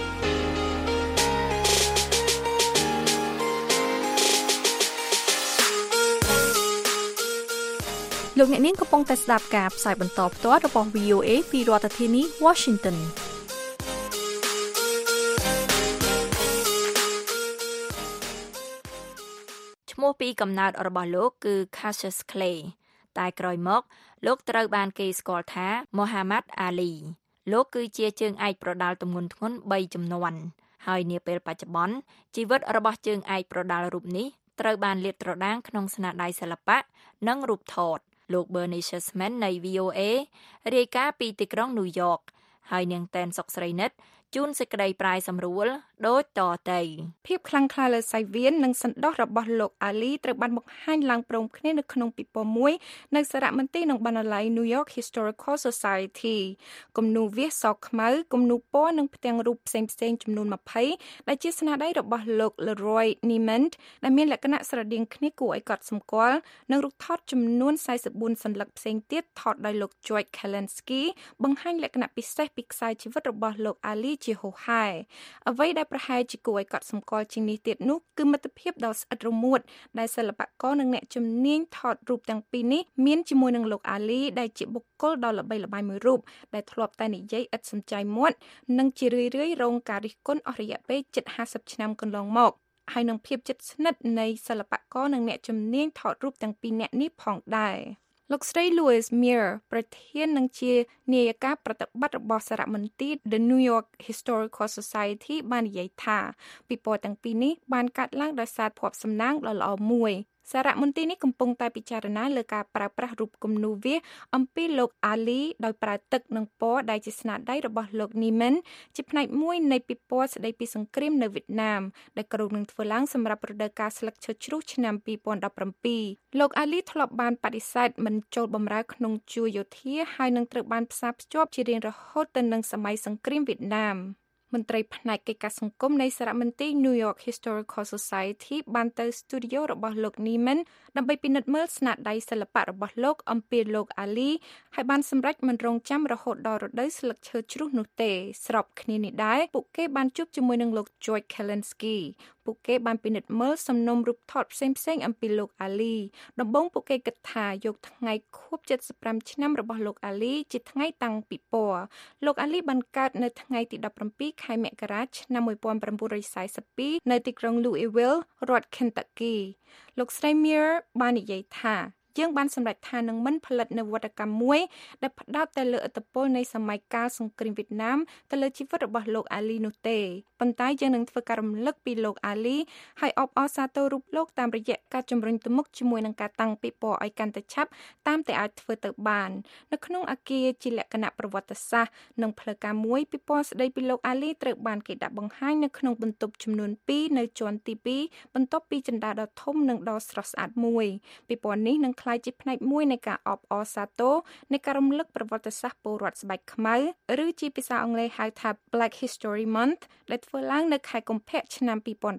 លោកអ្នកនាងកំពុងតែស្ដាប់ការផ្សាយបន្តផ្ទាល់របស់ VOA ពីរដ្ឋធានី Washington ឈ្មោះពីកំណើតរបស់លោកគឺ Cassius Clay តែក្រោយមកលោកត្រូវបានគេស្គាល់ថា Muhammad Ali លោកគឺជាជើងឯកប្រដាល់ទម្ងន់ធ្ងន់3ជំនាន់ហើយនាពេលបច្ចុប្បន្នជីវិតរបស់ជើងឯកប្រដាល់រូបនេះត្រូវបានលាតត្រដាងក្នុងស្នាដៃសិល្បៈនិងរូបថតលោក Bernie Schussman នៃ VOA រាយការណ៍ពីទីក្រុង New York ហើយនាងតែនសុកស្រីនិតជួនសេចក្តីប្រាយសម្រួលដូចតទៅភាពខ្លាំងក្លាលើសៃវៀននិងសន្តិរបស់លោកអាលីត្រូវបានបង្ហាញឡើងព្រមគ្នានៅក្នុងពិព័រណ៍មួយនៅសារមន្ទីរនិងបណ្ណាល័យ New York Historical Society គំនូរវាសសខ្មៅគំនូរពណ៌និងផ្ទាំងរូបផ្សេងៗចំនួន20ដែលជាស្នាដៃរបស់លោក Leroy Neiman ដែលមានលក្ខណៈស្រដៀងគ្នាគួរឲ្យកត់សម្គាល់និងរូបថតចំនួន44សន្លឹកផ្សេងទៀតថតដោយលោក George Kalensky បង្ហាញលក្ខណៈពិសេសពីខ្សែជីវិតរបស់លោកអាលីជាហូហែអ្វីដែលប្រហែលជាគួរឲ្យកត់សម្គាល់ជាងនេះទៀតនោះគឺមិត្តភាពដ៏ស្អិតរមួតដែលសិល្បករនិងអ្នកជំនាញថតរូបទាំងពីរនេះមានជាមួយនឹងលោកអាលីដែលជាបុគ្គលដ៏ល្បីល្បាញមួយរូបដែលធ្លាប់តែនិយាយឥតសំចៃមាត់និងជារឿយៗរងការរិះគន់អស់រយៈពេលជិត50ឆ្នាំកន្លងមកហើយនឹងភាពជិតស្និទ្ធនៃសិល្បករនិងអ្នកជំនាញថតរូបទាំងពីរនាក់នេះផងដែរលោកស្រី Louise Mir ប្រធាននិងជានាយិកាប្រតិបត្តិរបស់សារមន្ទីរ The New York Historical Society បាននិយាយថាពិព័រណ៍ទាំងពីរនេះបានកាត់ឡើងដោយសារភ័ព្វសំណាងដ៏ល្អមួយសារមន្ទីរនេះកំពុងតែពិចារណាលើការប្រើប្រាស់រូបគំនូរវាសអំពីលោកអាលីដោយប្រើទឹកនិងពណ៌ដែលជាស្នាដៃរបស់លោក Neiman ជាផ្នែកមួយនៃពិព័រណ៍ស្ដីពីសង្គ្រាមនៅវៀតណាមដែលគ្រោងនឹងធ្វើឡើងសម្រាប់រដូវកាលស្លឹកឈើជ្រុះឆ្នាំ2017លោកអាលីធ្លាប់បានបដិសេធមិនចូលបម្រើក្នុងជួរយោធាហើយនឹងត្រូវបានផ្សារភ្ជាប់ជារៀងរហូតទៅនឹងសម័យសង្គ្រាមវៀតណាមមន្ត្រីផ្នែកកិច្ចការសង្គមនៃសារមន្ទីរ New York Historical Society បានទៅស្ទូឌីយោរបស់លោក Neiman ដើម្បីពិនិត្យមើលស្នាដៃសិល្បៈរបស់លោកអំពីលោកអាលីហើយបានសម្រេចមិនរងចាំរហូតដល់រដូវស្លឹកឈើជ្រុះនោះទេស្របគ្នានេះដែរពួកគេបានជួបជាមួយនឹងលោក George Kalensky ពួកគេបានពិនិត្យមើលសំណុំរូបថតផ្សេងៗអំពីលោកអាលីដំបូងពួកគេគិតថាយកថ្ងៃខួប75ឆ្នាំរបស់លោកអាលីជាថ្ងៃតាំងពិព័រណ៍លោកអាលីបានកើតនៅថ្ងៃទី17ខែមករាឆ្នាំ1942នៅទីក្រុង Louisville រដ្ឋ Kentucky លោកស្រី Mir បាននិយាយថាយើងបានសម្រេចថានឹងមិនផលិតនវត្តកម្មមួយដែលផ្ដោតតែលើឥទ្ធិពលនៃសម័យកាលសង្គ្រាមវៀតណាមទៅលើជីវិតរបស់លោកអាលីនោះទេប៉ុន្តែយើងនឹងធ្វើការរំលឹកពីលោកអាលីហើយអបអរសាទររូបលោកតាមរយៈការជំរុញទៅមុខជាមួយនឹងការតាំងពិព័រណ៍ឲ្យកាន់តែឆាប់តាមតែអាចធ្វើទៅបាននៅក្នុងអគារជាលក្ខណៈប្រវត្តិសាស្ត្រនិងផ្លូវការមួយពិព័រណ៍ស្ដីពីលោកអាលីត្រូវបានគេដាក់បង្ហាញនៅក្នុងបន្ទប់ចំនួន2នៅជាន់ទី2បន្ទាប់ពីជណ្ដារដ៏ធំនិងដ៏ស្រស់ស្អាតមួយពិព័រណ៍នេះនឹងក្លាយជាផ្នែកមួយនៃការអបអរសាទរនៃការរំលឹកប្រវត្តិសាស្ត្រពលរដ្ឋស្បែកខ្មៅឬជាភាសាអង់គ្លេសហៅថា Black History Month ដែលធ្វើឡើងនៅខែកុម្ភៈឆ្នាំ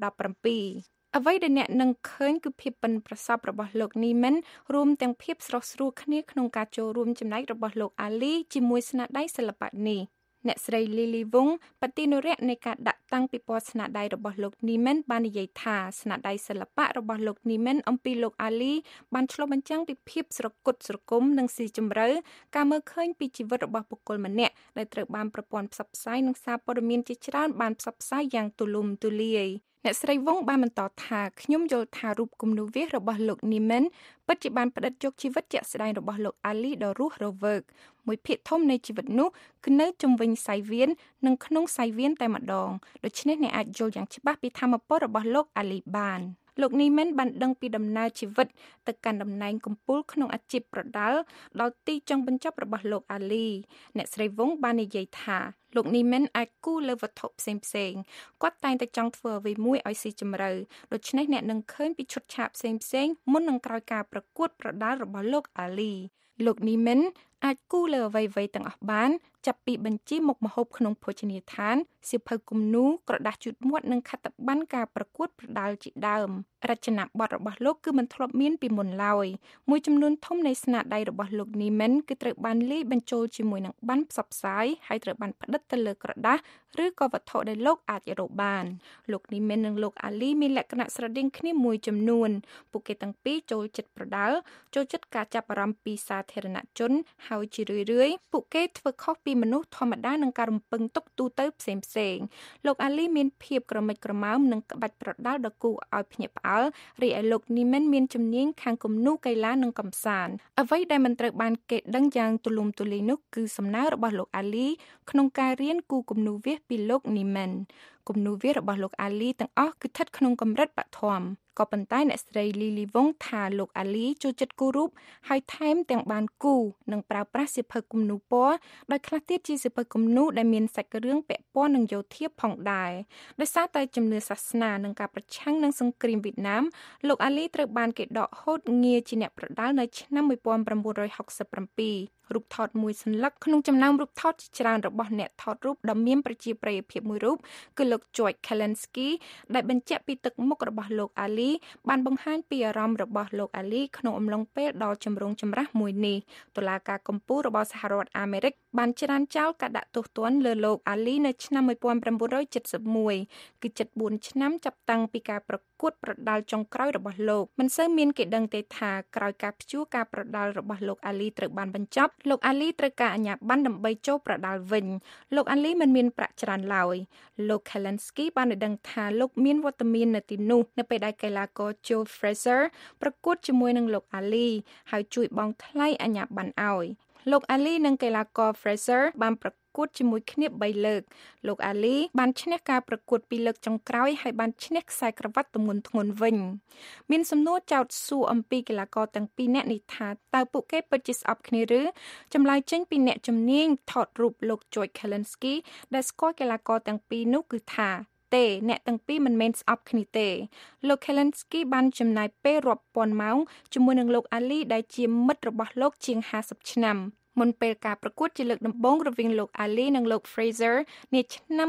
2017អ្វីដែលអ្នកនឹងឃើញគឺភាពប៉ិនប្រសប់របស់លោក Neiman រួមទាំងភាពស្រស់ស្រួលគ្នាក្នុងការចូលរួមចំណែករបស់លោកអាលីជាមួយស្នាដៃសិល្បៈនេះអ្នកស្រី Lily Wong បតិនុរៈនៃការដាក់តាំងពិព័រណ៍ស្នាដៃរបស់លោក Neiman បាននិយាយថាស្នាដៃសិល្បៈរបស់លោក Neiman អំពីលោកអាលីបានឆ្លុះបញ្ចាំងពីភាពស្រគត់ស្រគំនិងស៊ីជម្រៅការមើលឃើញពីជីវិតរបស់បុគ្គលម្នាក់ដែលត្រូវបានប្រព័ន្ធផ្សព្វផ្សាយនិងសារព័ត៌មានជាច្រើនបានផ្សព្វផ្សាយយ៉ាងទូលំទូលាយអ្នកស្រីវងបានបន្តថាខ្ញុំយល់ថារូបគំនូរវាសរបស់លោក Neiman ពិតជាបានផ្ដិតយកជីវិតជាក់ស្ដែងរបស់លោកអាលីដ៏រស់រវើកមួយភាគធំនៃជីវិតនោះគឺនៅជុំវិញសៃវៀននិងក្នុងសៃវៀនតែម្ដងដូច្នេះអ្នកអាចយល់យ៉ាងច្បាស់ពីធម៌ពលរបស់លោកអាលីបានលោក Neiman បានដឹងពីដំណើរជីវិតទៅកាន់តំណែងកំពូលក្នុងអាជីពប្រដាល់ដល់ទីចុងបញ្ចប់របស់លោកអាលីអ្នកស្រីវងបាននិយាយថាលោក Neiman អាចគូរលើវត្ថុផ្សេងៗគាត់តែងតែចង់ធ្វើអ្វីមួយឲ្យស៊ីជម្រៅដូច្នេះអ្នកនឹងឃើញពីឈុតឆាកផ្សេងៗមុននឹងក្រោយការប្រកួតប្រដាល់របស់លោកអាលីលោក Neiman អាចគូរលើអ្វីៗទាំងអស់បានចាប់ពីបញ្ជីមុខម្ហូបក្នុងភោជនីយដ្ឋានសៀវភៅគំនូរក្រដាសជូតមាត់និងខត្តប័ណ្ណការប្រកួតប្រដាល់ជាដើមរចនាបថរបស់លោកគឺមិនធ្លាប់មានពីមុនឡើយមួយចំនួនធំនៃស្នាដៃរបស់លោក Neiman គឺត្រូវបានលាយបញ្ចូលជាមួយនឹងប័ណ្ណផ្សព្វផ្សាយហើយត្រូវបានផ្ដិតទៅលើក្រដាសឬក៏វត្ថុដែលលោកអាចរកបានលោក Neiman និងលោកអាលីមានលក្ខណៈស្រដៀងគ្នាមួយចំនួនពួកគេទាំងពីរចូលចិត្តប្រដាល់ចូលចិត្តការចាប់អារម្មណ៍ពីសាធារណជនហើយជារឿយៗពួកគេធ្វើខុសពីមនុស្សធម្មតានឹងការរំពឹងទុកទូទៅផ្សេងៗលោកអាលីមានភាពក្រមិចក្រមៅនិងក្បាច់ប្រដាល់ដ៏គួរឲ្យភ្ញាក់ផ្អើលរីឯលោក Neiman មានជំនាញខាងគំនូរកីឡានិងកម្សាន្តអ្វីដែលមិនត្រូវបានគេដឹងយ៉ាងទូលំទូលាយនោះគឺសំណើរបស់លោកអាលីក្នុងការរៀនគូរគំនូរវាសពីលោក Neiman គំនូរវាសរបស់លោកអាលីទាំងអស់គឺស្ថិតក្នុងកម្រិតបឋមក៏ប៉ុន្តែអ្នកស្រី Lily Wong ថាលោក Ali ចូលចិត្តគូររូបហើយថែមទាំងបានគូនិងប្រើប្រាស់សៀវភៅគំនូរពណ៌ដោយខ្លះទៀតជាសៀវភៅគំនូរដែលមានសាច់រឿងពាក់ព័ន្ធនឹងយោធាផងដែរដោយសារតែជំនឿសាសនានិងការប្រឆាំងនឹងសង្គ្រាមវៀតណាមលោក Ali ត្រូវបានគេដកហូតងារជាអ្នកប្រដាល់នៅឆ្នាំ1967រូបថតមួយសន្លឹកក្នុងចំណោមរូបថតជាច្រើនរបស់អ្នកថតរូបដ៏មានប្រជាប្រិយភាពមួយរូបគឺលោក George Kalensky ដែលបញ្ជាក់ពីទឹកមុខរបស់លោក Ali បានបង្ហាញពីអារម្មណ៍របស់លោក Ali ក្នុងអំឡុងពេលដ៏ចម្រូងចម្រាសមួយនេះតុលាការកំពូលរបស់សហរដ្ឋអាមេរិកបានច្រានចោលការដាក់ទោសទណ្ឌលើលោក Ali នៅឆ្នាំ1971គឺ74ឆ្នាំចាប់តាំងពីការប្រកួតប្រដាល់ចុងក្រោយរបស់លោកមិនសូវមានគេដឹងទេថាក្រោយការព្យួរការប្រដាល់របស់លោក Ali ត្រូវបានបញ្ចប់លោក Ali ត្រូវការអាជ្ញាប័ណ្ណដើម្បីចូលប្រដាល់វិញលោក Ali មិនមានប្រាក់ច្រើនឡើយលោក Kalensky បានដឹងថាលោកមានវត្តមាននៅទីនោះនៅពេលដែលកីឡាករ Joe Frazier ប្រកួតជាមួយនឹងលោក Ali ហើយជួយបង់ថ្លៃអាជ្ញាប័ណ្ណឲ្យលោក Ali និងកីឡាករ Frazier បានប្រកួតជាមួយគ្នា3លើកលោក Ali បានឈ្នះការប្រកួត2លើកចុងក្រោយហើយបានឈ្នះខ្សែក្រវ៉ាត់ទម្ងន់ធ្ងន់វិញមានសំណួរចោទសួរអំពីកីឡាករទាំងពីរនាក់នេះថាតើពួកគេពិតជាស្អប់គ្នាឬចម្លើយចេញពីអ្នកជំនាញថតរូបលោក George Kalensky ដែលស្គាល់កីឡាករទាំងពីរនោះគឺថាទេអ្នកទាំងពីរមិនមែនស្អប់គ្នាទេលោក Kalensky បានចំណាយពេលរាប់ពាន់ម៉ោងជាមួយនឹងលោក Ali ដែលជាមិត្តរបស់លោកជាង50ឆ្នាំមុនពេលការប្រកួតជាលើកដំបូងរវាងលោក Ali និងលោក Frazier នាឆ្នាំ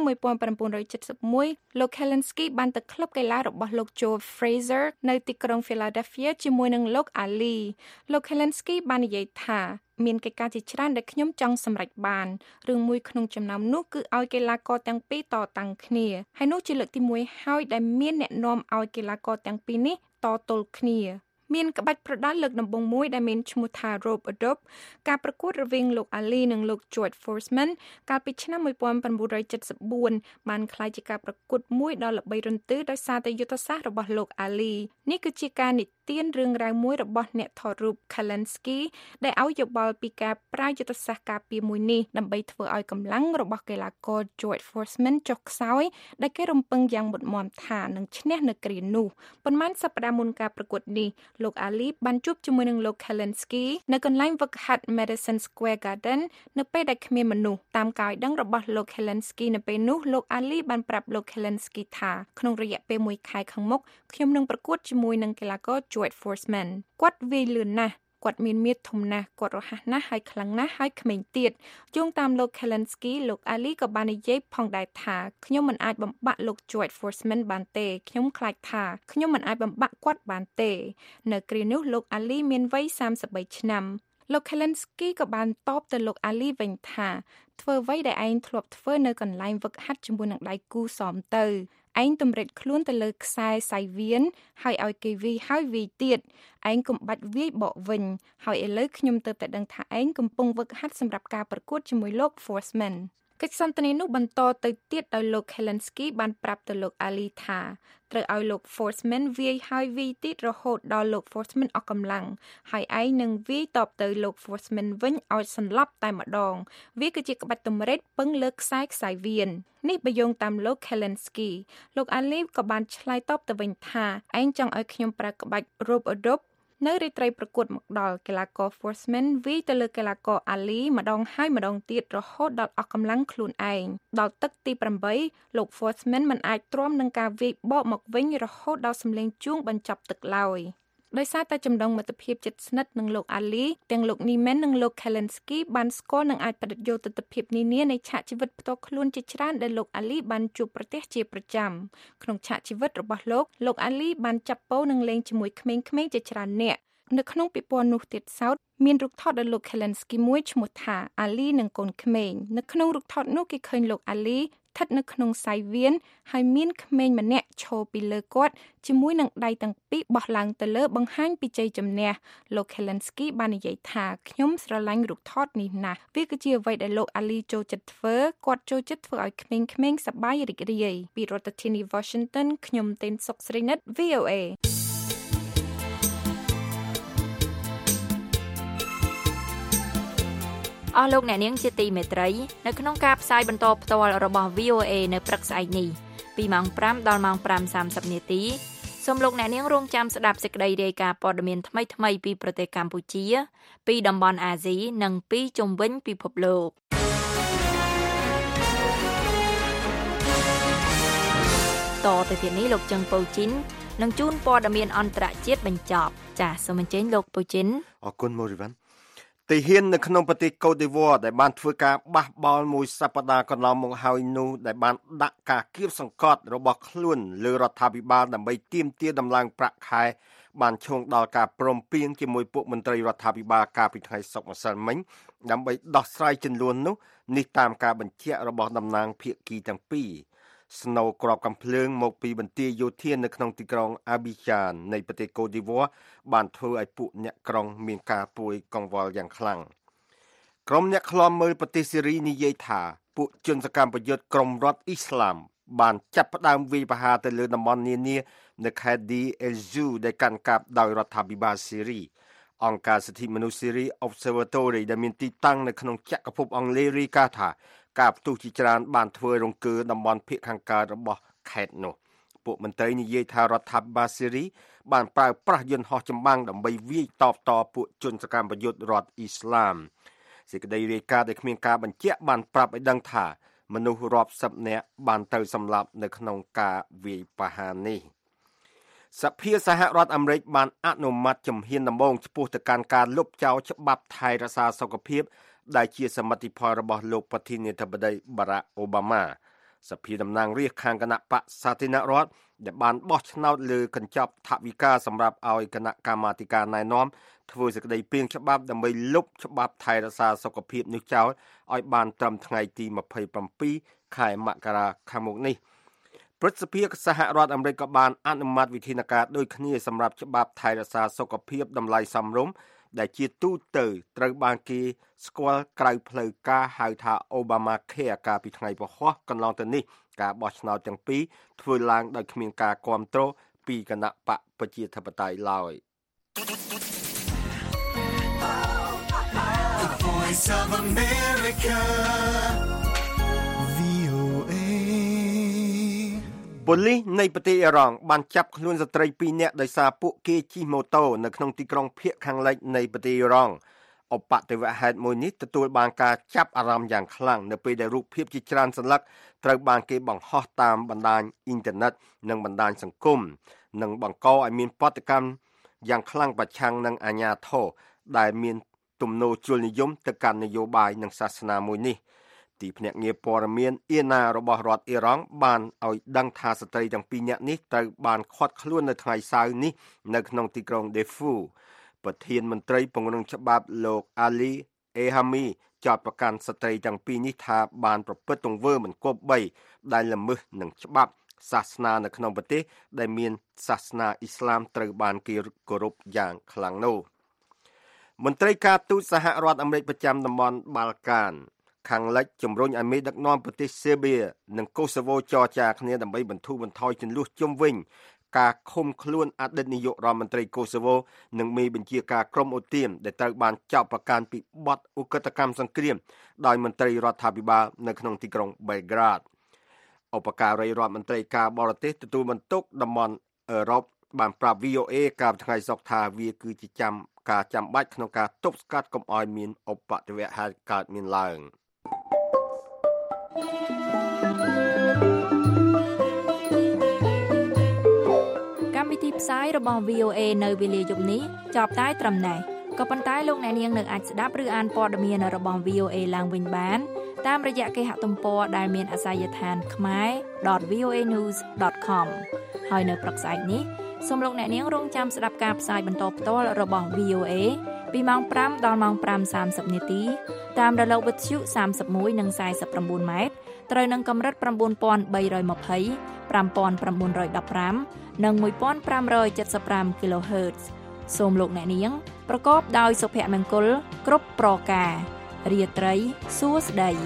1971លោក Kalensky បានទៅក្លឹបកីឡារបស់លោក Joe Frazier នៅទីក្រុង Philadelphia ជាមួយនឹងលោក Ali លោក Kalensky បាននិយាយថាមានកិច្ចការជាច្រើនដែលខ្ញុំចង់សម្រេចបានរឿងមួយក្នុងចំណោមនោះគឺឲ្យកីឡាករទាំងពីរតតាំងគ្នាហើយនោះជាលើកទី1ហើយដែលមានអ្នកនាំឲ្យកីឡាករទាំងពីរនេះតទល់គ្នាមានក្បាច់ប្រដាល់លើកដំបូងមួយដែលមានឈ្មោះថា Rope a Dope ការប្រកួតរវាងលោក Ali និងលោក George Foreman កាលពីឆ្នាំ1974បានក្លាយជាការប្រកួតមួយដ៏ល្បីរន្ទឺដោយសារតែយុទ្ធសាស្ត្ររបស់លោក Ali នេះគឺជាការនិទានរឿងរ៉ាវមួយរបស់អ្នកថតរូប Kalensky ដែលឲ្យយោបល់ពីការប្រើយុទ្ធសាស្ត្រការពារមួយនេះដើម្បីធ្វើឲ្យកម្លាំងរបស់កីឡាករ George Foreman ចុះខ្សោយដែលគេរំពឹងយ៉ាងមុតមាំថានឹងឈ្នះនៅគ្រានោះប៉ុន្មានសប្តាហ៍មុនការប្រកួតនេះលោក Ali បានជួបជាមួយនឹងលោក Kalensky នៅកន្លែងហ្វឹកហាត់ Madison Square Garden នៅពេលដែលគ្មានមនុស្សតាមការឲ្យដឹងរបស់លោក Kalensky នៅពេលនោះលោក Ali បានប្រាប់លោក Kalensky ថាក្នុងរយៈពេល1ខែខាងមុខខ្ញុំនឹងប្រកួតជាមួយនឹងកីឡាករ George Foreman គាត់វាយលឿនណាស់គាត់មានមាឌធំណាស់គាត់រហ័សណាស់ហើយខ្លាំងណាស់ហើយក្មេងទៀតយោងតាមលោក Kalensky លោក Ali ក៏បាននិយាយផងដែរថាខ្ញុំមិនអាចបំបាក់លោក George Foreman បានទេខ្ញុំខ្លាចថាខ្ញុំមិនអាចបំបាក់គាត់បានទេនៅគ្រានោះលោក Ali មានវ័យ33ឆ្នាំលោក Kalensky ក៏បានតបទៅលោក Ali វិញថាធ្វើអ្វីដែលឯងធ្លាប់ធ្វើនៅកន្លែងហ្វឹកហាត់ជាមួយនឹងដៃគូសមទៅឯងតម្រិតខ្លួនទៅលើខ្សែសៃវៀនហើយឲ្យគេវាយហើយវាយទៀតឯងកុំបាច់វាយបកវិញហើយឥឡូវខ្ញុំទើបតែដឹងថាឯងកំពុងហ្វឹកហាត់សម្រាប់ការប្រកួតជាមួយលោក Foreman កិច្ចសន្ទនានោះបន្តទៅទៀតដោយលោក Kalensky បានប្រាប់ទៅលោក Ali ថាត្រូវឲ្យលោក Foreman វាយហើយវាយទៀតរហូតដល់លោក Foreman អស់កម្លាំងហើយឯងនឹងវាយតបទៅលោក Foreman វិញឲ្យសន្លប់តែម្ដងវាគឺជាក្បាច់តម្រិតពឹងលើខ្សែវៀននេះបើយោងតាមលោក Kalensky លោក Ali ក៏បានឆ្លើយតបទៅវិញថាឯងចង់ឲ្យខ្ញុំប្រើក្បាច់ Rope a Dope នៅរាត្រីប្រកួតមកដល់កីឡាករ Foreman វាយទៅលើកីឡាករ Ali ម្ដងហើយម្ដងទៀតរហូតដល់អស់កម្លាំងខ្លួនឯងដល់ទឹកទី8លោក Foreman មិនអាចទ្រាំនឹងការវាយបកមកវិញរហូតដល់សម្លេងជួងបញ្ចប់ទឹកឡើយដោយសារតែចំណងមិត្តភាពជិតស្និទ្ធនឹងលោក Ali ទាំងលោក Niemann និងលោក Kalensky បានស្គាល់និងអាចបដិយោទិដ្ឋភាពនានានៃឆាកជីវិតផ្ទាល់ខ្លួនជាច្រើនដែលលោក Ali បានជួបប្រទះជាប្រចាំក្នុងឆាកជីវិតរបស់លោក Ali បានចាប់ពោនឹងលេងជាមួយក្មេងៗជាច្រើននាក់នៅក្នុងពិព័រណ៍នោះទៀតសោតមានរូបថតដោយលោក Kalensky មួយឈ្មោះថា Ali និងកូនក្មេងនៅក្នុងរូបថតនោះគេឃើញលោក Ali ស្ថិតនៅក្នុងសៃវៀនហើយមានក្មេងម្នាក់ឈរពីលើគាត់ជាមួយនឹងដៃទាំងពីរបោះឡើងទៅលើបង្ហាញពីជ័យជំនះលោក Kalensky បាននិយាយថាខ្ញុំស្រឡាញ់រូបថតនេះណាស់វាគឺជាអ្វីដែលលោក Ali ចូលចិត្តធ្វើគាត់ចូលចិត្តធ្វើឲ្យក្មេងៗសប្បាយរីករាយពីរដ្ឋធានី Washington ខ្ញុំទេនសុកស្រីនិត VOA អស់លោកអ្នកនាងជាទីមេត្រីនៅក្នុងការផ្សាយបន្តផ្ទាល់របស់ VOA នៅព្រឹកស្អែកនេះពីម៉ោង5ដល់ម៉ោង5:30នាទីសូមលោកអ្នកនាងរងចាំស្ដាប់សេចក្តីរាយការណ៍ព័ត៌មានថ្មីៗពីប្រទេសកម្ពុជាពីតំបន់អាស៊ីនិងពីជុំវិញពិភពលោកតទៅទៀតនេះលោកជឹងប៉ូជីននឹងជូនព័ត៌មានអន្តរជាតិបញ្ចប់ចាសសូមអញ្ជើញលោកប៉ូជីនអរគុណម៉ូរីវ៉ាន់ទីហ៊ាននៅក្នុងប្រទេសកូតឌីវ័រដែលបានធ្វើការបះបោរមួយសប្តាហ៍កន្លងមកហើយនោះដែលបានដាក់ការគៀបសង្កត់របស់ខ្លួនលើរដ្ឋាភិបាលដើម្បីទាមទារដំឡើងប្រាក់ខែបានឈោងដល់ការព្រមព្រៀងជាមួយពួកមន្ត្រីរដ្ឋាភិបាលកាលពីថ្ងៃសុក្រម្សិលមិញដើម្បីដោះស្រាយជន្លួននោះនេះតាមការបញ្ជាក់របស់តំណាងភាគីទាំងពីរស្នូគ្រាប់កាំភ្លើងមកពីបន្ទាយយោធានៅក្នុងទីក្រុងអាប៊ីយ៉ាននៃប្រទេសកូតឌីវ័របានធ្វើឲ្យពួកអ្នកក្រុងមានការពួយកង្វល់យ៉ាងខ្លាំងក្រុមអ្នកឃ្លាំមើលប្រទេសសេរីនិយាយថាពួកជនសកម្មប្រយុទ្ធក្រុមរដ្ឋអ៊ីស្លាមបានចាប់ផ្ដើមវាយប្រហារទៅលើតំបន់នានានៅខេត្តឌីអេលស៊ូដែលកាន់កាប់ដោយរដ្ឋាភិបាលសេរីអង្គការសិទ្ធិមនុស្សសេរី Observatory ដែលមានទីតាំងនៅក្នុងចក្រភពអង់គ្លេសរាយការណ៍ថាការផ្ទុះជាច្រើនបានធ្វើរង្គើតំបន់ភាគខាងកើតរបស់ខេត្តនោះពួកមន្ត្រីនិយាយថារដ្ឋាភិបាលសេរីបានប្រើប្រាស់យន្តហោះចម្បាំងដើម្បីវាយតបតពួកជនសកម្មប្រយុទ្ធរដ្ឋអ៊ីស្លាមសេចក្តីរាយការណ៍ដែលគ្មានការបញ្ជាក់បានប្រាប់ឲ្យដឹងថាមនុស្សរាប់សិបនាក់បានទៅសម្លាប់នៅក្នុងការវាយប្រហារនេះសភាសហរដ្ឋអាមេរិកបានអនុម័តជំហានដំបូងចំពោះទៅកាន់ការលុបចោលច្បាប់ថែរក្សាសុខភាពដែលជាសមិទ្ធផលរបស់លោកប្រធានាធិបតីបារ៉ាក់អូបាម៉ាសភាតំណាងរាស្ត្រខាងគណៈបក្សសាធារណរដ្ឋដែលបានបោះឆ្នោតលើកញ្ចប់ថវិកាសម្រាប់ឲ្យគណៈកម្មាធិការណែនាំធ្វើសេចក្តីព្រាងច្បាប់ដើម្បីលុបច្បាប់ថែរក្សាសុខភាពនេះចោលឲ្យបានត្រឹមថ្ងៃទី27ខែមករាខាងមុខនេះព្រឹទ្ធសភាសហរដ្ឋអាមេរិកក៏បានអនុម័តវិធានការដូចគ្នាសម្រាប់ច្បាប់ថែរក្សាសុខភាពតម្លៃសមរម្យដែលជាទូទៅត្រូវបានគេស្គាល់ក្រៅផ្លូវការហៅថា Obamacare កាលពីថ្ងៃពហុកន្លងទៅនេះការបោះឆ្នោតទាំងពីរធ្វើឡើងដោយគ្មានការគាំទ្រពីគណៈបកប្រជាធិបតេយ្យឡើយប៉ូលីសនៃប្រទេសអ៊ីរ៉ង់បានចាប់ខ្លួនស្ត្រី2នាក់ដោយសារពួកគេជិះម៉ូតូនៅក្នុងទីក្រុងភាគខាងលិចនៃប្រទេសអ៊ីរ៉ង់ឧបទ្ទវហេតុមួយនេះទទួលបានការចាប់អារម្មណ៍យ៉ាងខ្លាំងនៅពេលដែលរូបភាពជាច្រើនសន្លឹកត្រូវបានគេបង្ហោះតាមបណ្ដាញអ៊ីនធឺណិតនិងបណ្ដាញសង្គមនិងបង្កឲ្យមានប្រតិកម្មយ៉ាងខ្លាំងប្រឆាំងនឹងអាញាធរដែលមានទំនោរជ្រុលនិយមទៅកាន់នយោបាយនិងសាសនាមួយនេះទីភ្នាក់ងារព័ត៌មានអ៊ីណារបស់រដ្ឋអ៊ីរ៉ង់បានឲ្យដឹងថាស្ត្រីទាំងពីរនាក់នេះត្រូវបានឃាត់ខ្លួននៅថ្ងៃសៅរ៍នេះនៅក្នុងទីក្រុងដេហ្វូប្រធានមន្ត្រីពង្រឹងច្បាប់លោកអាលីអេហាមីចោទប្រកាន់ស្ត្រីទាំងពីរនេះថាបានប្រព្រឹត្តទង្វើមិនគប្បីដែលល្មើសនឹងច្បាប់សាសនានៅក្នុងប្រទេសដែលមានសាសនាអ៊ីស្លាមត្រូវបានគេគោរពយ៉ាងខ្លាំងនោះមន្ត្រីការទូតសហរដ្ឋអាមេរិកប្រចាំតំបន់បាល់កានខាងលិចជំរុញឲ្យមេដឹកនាំប្រទេសសេបៀនិងកូសាវូចរចាគ្នាដើម្បីបន្ធូរបន្ថយជម្លោះជុំវិញការឃុំខ្លួនអតីតនាយករដ្ឋមន្ត្រីកូសាវូនិងមេបញ្ជាការក្រុមអូទៀមដែលត្រូវបានចោទប្រកាន់ពីបទឧក្រិដ្ឋកម្មសង្គ្រាមដោយមន្ត្រីរដ្ឋាភិបាលនៅក្នុងទីក្រុងបែលក្រាដឧបការីរដ្ឋមន្ត្រីការបរទេសទទួលបន្ទុកតំបន់អឺរ៉ុបបានប្រាប់ VOA កាលពីថ្ងៃសុក្រថាវាគឺជាការចាំបាច់ក្នុងការទប់ស្កាត់កុំឲ្យមានឧបទ្ទវហេតុកើតមានឡើងកម្មវិធីផ្សាយរបស់ VOA នៅវេលាយប់នេះចប់តែត្រឹមនេះក៏ប៉ុន្តែលោកអ្នកនាងនៅអាចស្ដាប់ឬអានព័ត៌មានរបស់ VOA ឡើងវិញបានតាមរយៈគេហទំព័រដែលមានអាសយដ្ឋាន khmer.voanews.com ហើយនៅព្រឹកស្អែកនេះសូមលោកអ្នកនាងរងចាំស្ដាប់ការផ្សាយបន្តផ្ទាល់របស់ VOA ពីម៉ោង 5 ដល់ម៉ោង 5:30 នាទីតាមរលកវិទ្យុ31និង49ម៉ែត្រត្រូវនឹងកម្រិត 9320 5915 និង 1575 kHz សូមលោកអ្នកនាងប្រកបដោយសុភមង្គលគ្រប់ប្រការរាត្រីសួស្តី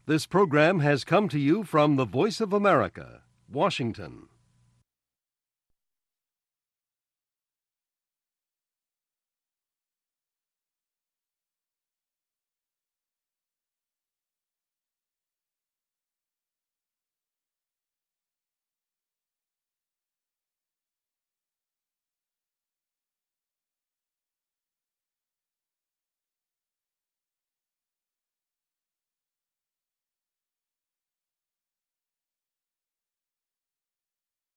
This program has come to you from the Voice of America, Washington.